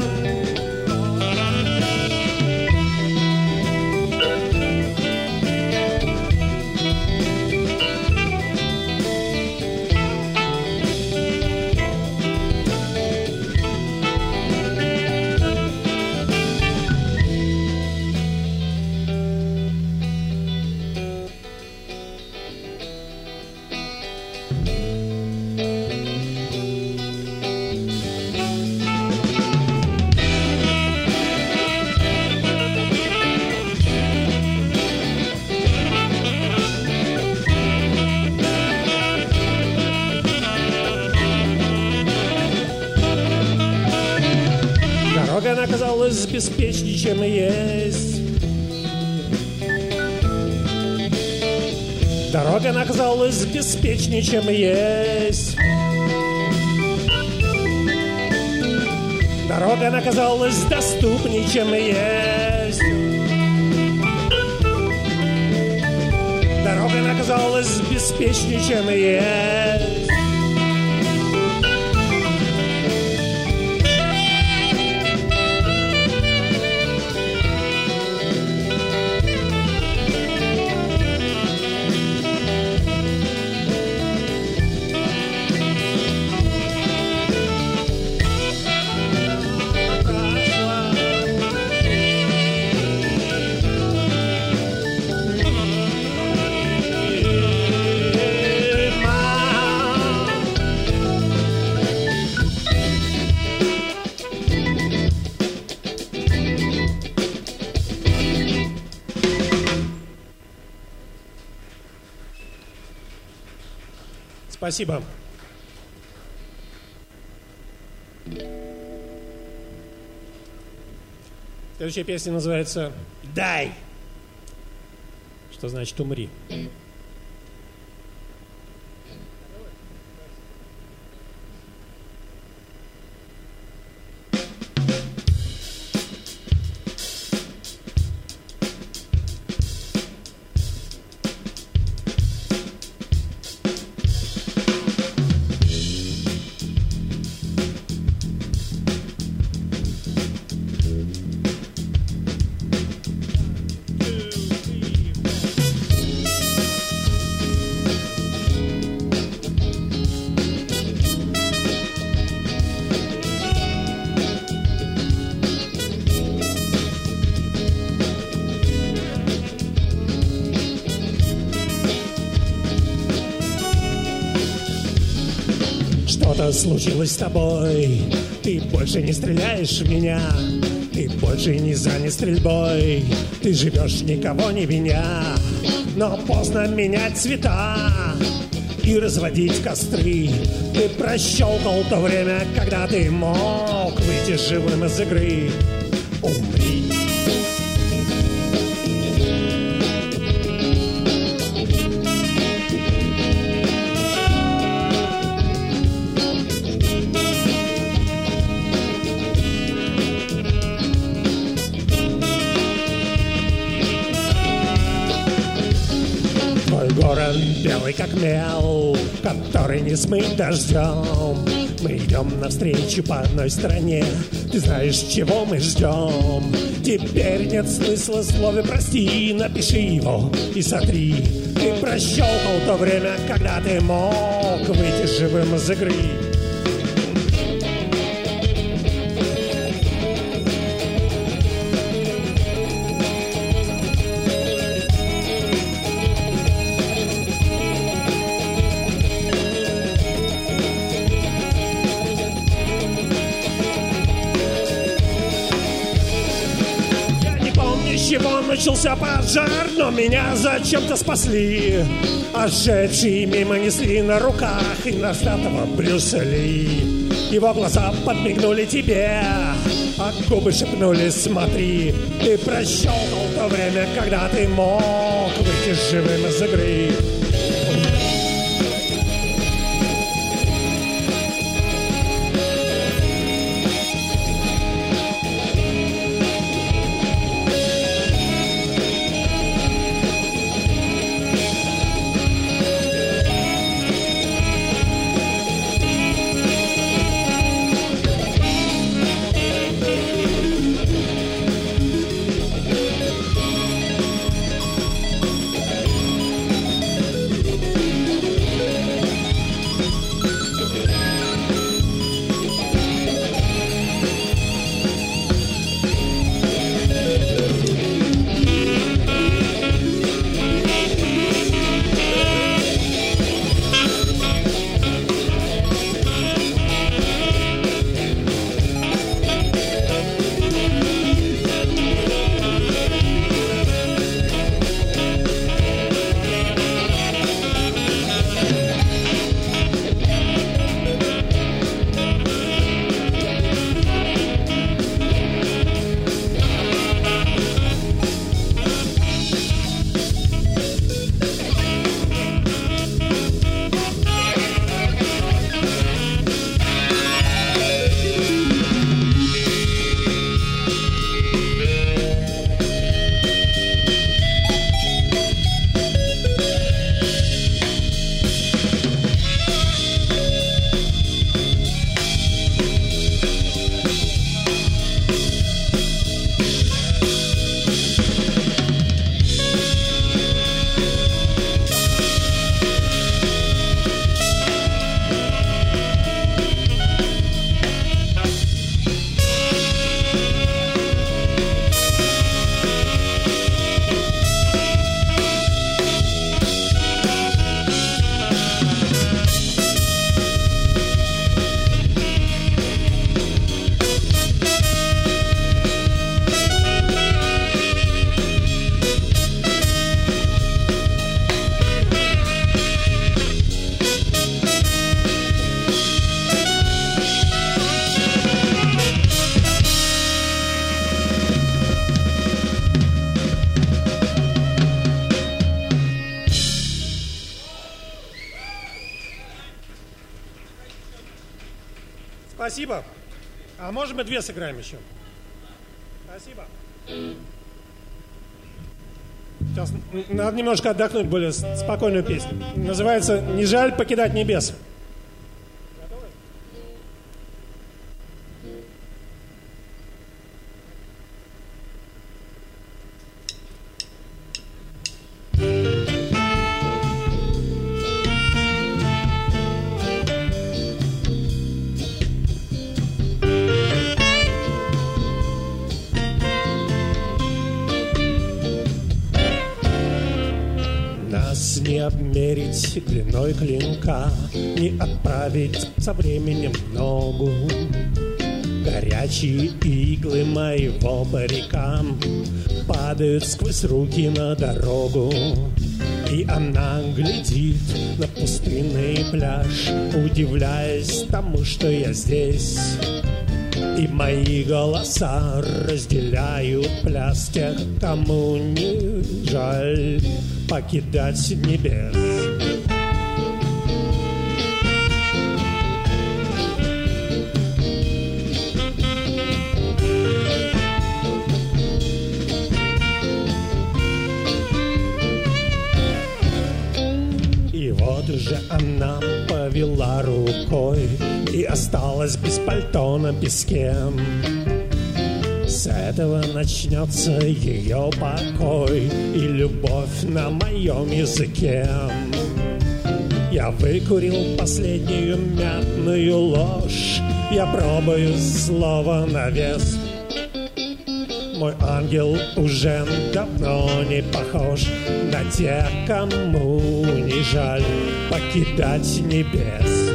[SPEAKER 6] Дорога оказалась беспечнее, чем есть. Дорога оказалась беспечнее, чем есть. Дорога оказалась доступнее, чем есть. Дорога оказалась беспечнее, чем есть. Спасибо. Следующая песня называется «Дай», что значит «умри». Что-то случилось с тобой, ты больше не стреляешь в меня, ты больше не занят стрельбой, ты живешь никого не виня. Но поздно менять цвета и разводить костры. Ты прощелкал то время, когда ты мог выйти живым из игры. Умри. белый как мел, который не смыть дождем. Мы идем навстречу по одной стороне, ты знаешь, чего мы ждем. Теперь нет смысла в слове «прости», напиши его и сотри. Ты прощелкал то время, когда ты мог выйти живым из игры. С чего начался пожар, но меня зачем-то спасли. Ошедшие мимо несли на руках иностранного Брюса Ли. Его глаза подмигнули тебе, а губы шепнули «смотри». Ты прощелкал то время, когда ты мог выйти живым из игры. Спасибо. А может мы две сыграем еще? Спасибо. Сейчас надо немножко отдохнуть, более спокойную песню. Называется «Не жаль покидать небес». Не обмерить длиной клинка, не отправить со временем ногу. Горячие иглы моего парика падают сквозь руки на дорогу. И она глядит на пустынный пляж, удивляясь тому, что я здесь. И мои голоса разделяют пляс тех, кому не жаль покидать небес. же она повела рукой и осталась без пальто на песке. С этого начнется ее покой и любовь на моем языке. Я выкурил последнюю мятную ложь, я пробую слово на вес. Мой ангел уже давно не похож на тех, кому не жаль покидать небес.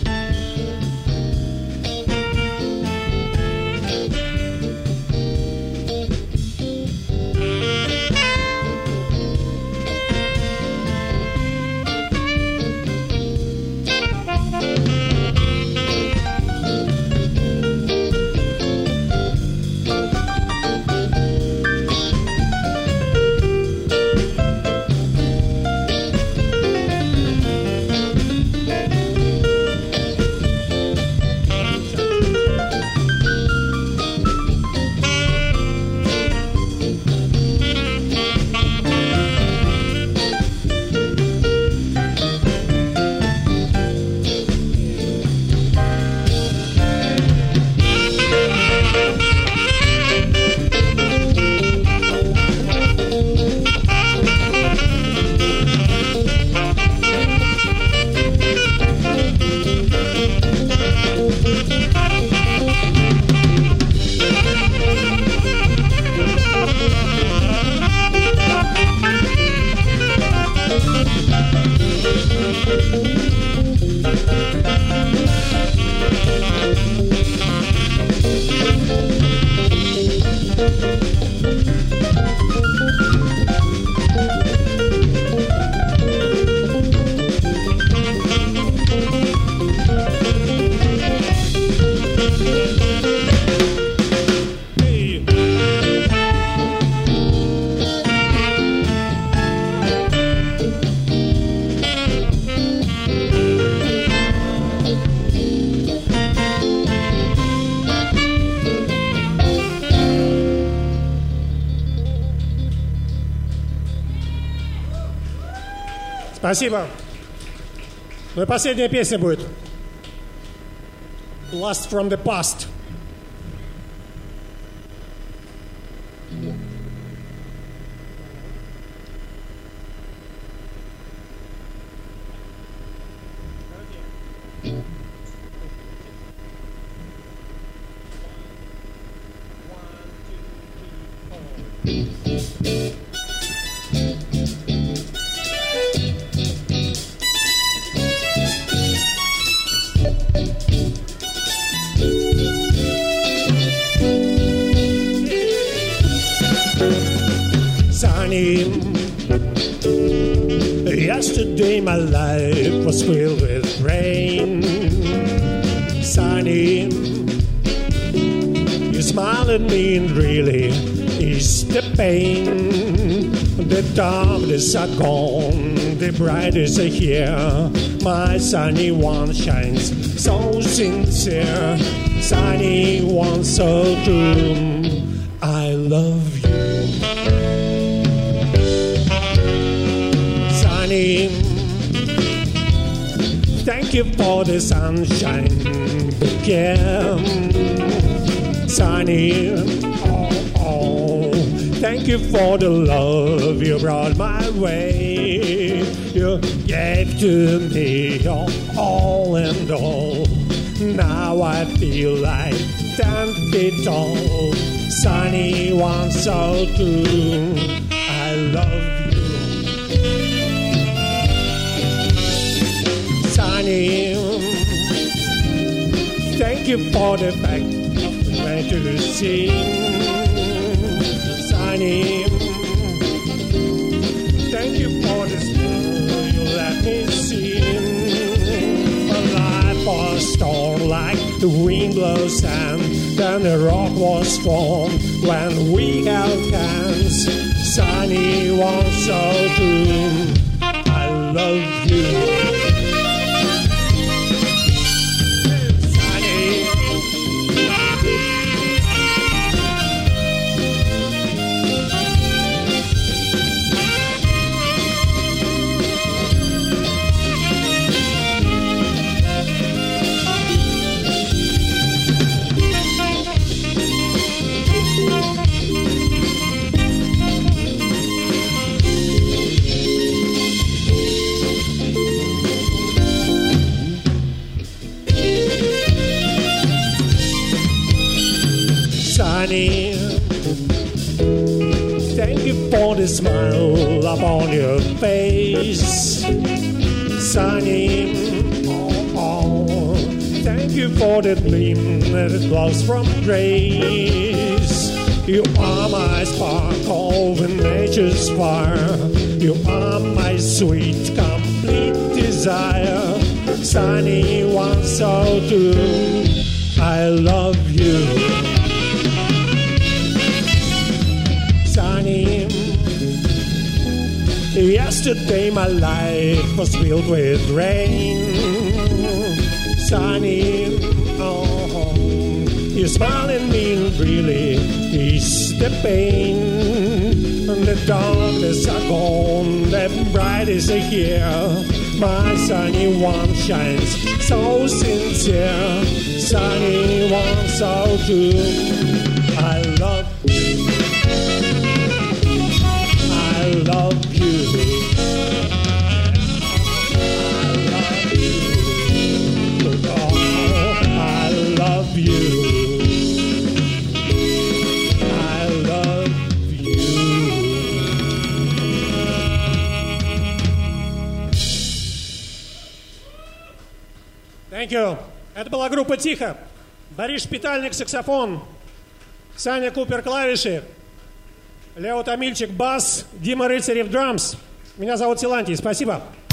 [SPEAKER 6] Спасибо. Ну и последняя песня будет. Blast from the Past. Yesterday my life was filled with rain. Sunny, you smile at me and really ease the pain. The darkness are gone, the brightest are here. My sunny one shines so sincere. Sunny one so true. I love you. Thank you for the sunshine again. Sunny, oh, oh. Thank you for the love you brought my way. You gave to me your all and all. Now I feel like ten feet tall. Sunny one so true. I love you. Sunny, thank you for the fact when to sing. Sunny, thank you for the smile you let me sing. My life was torn like the wind blows and then the rock was formed when we held hands. Sunny was so true. I love you. Sunny, thank you for the smile upon your face. Sunny, oh, oh, thank you for the gleam that glows from grace. You are my sparkle in nature's fire. You are my sweet, complete desire. Sunny, one so true. I love you. Sunny, yesterday my life was filled with rain. Sunny, oh, you smile at me and really ease the pain. And the darkness are gone, the bright is here. My sunny one shines so sincere. Sunny one so true. I love you. I love you. I love you. Oh, I love you. I love you. Thank you. Это была группа «Тихо». Борис Шпитальник, саксофон. Саня Купер, клавиши. Лео Томильчик, бас. Дима Рыцарев, драмс. Меня зовут Силантий. Спасибо.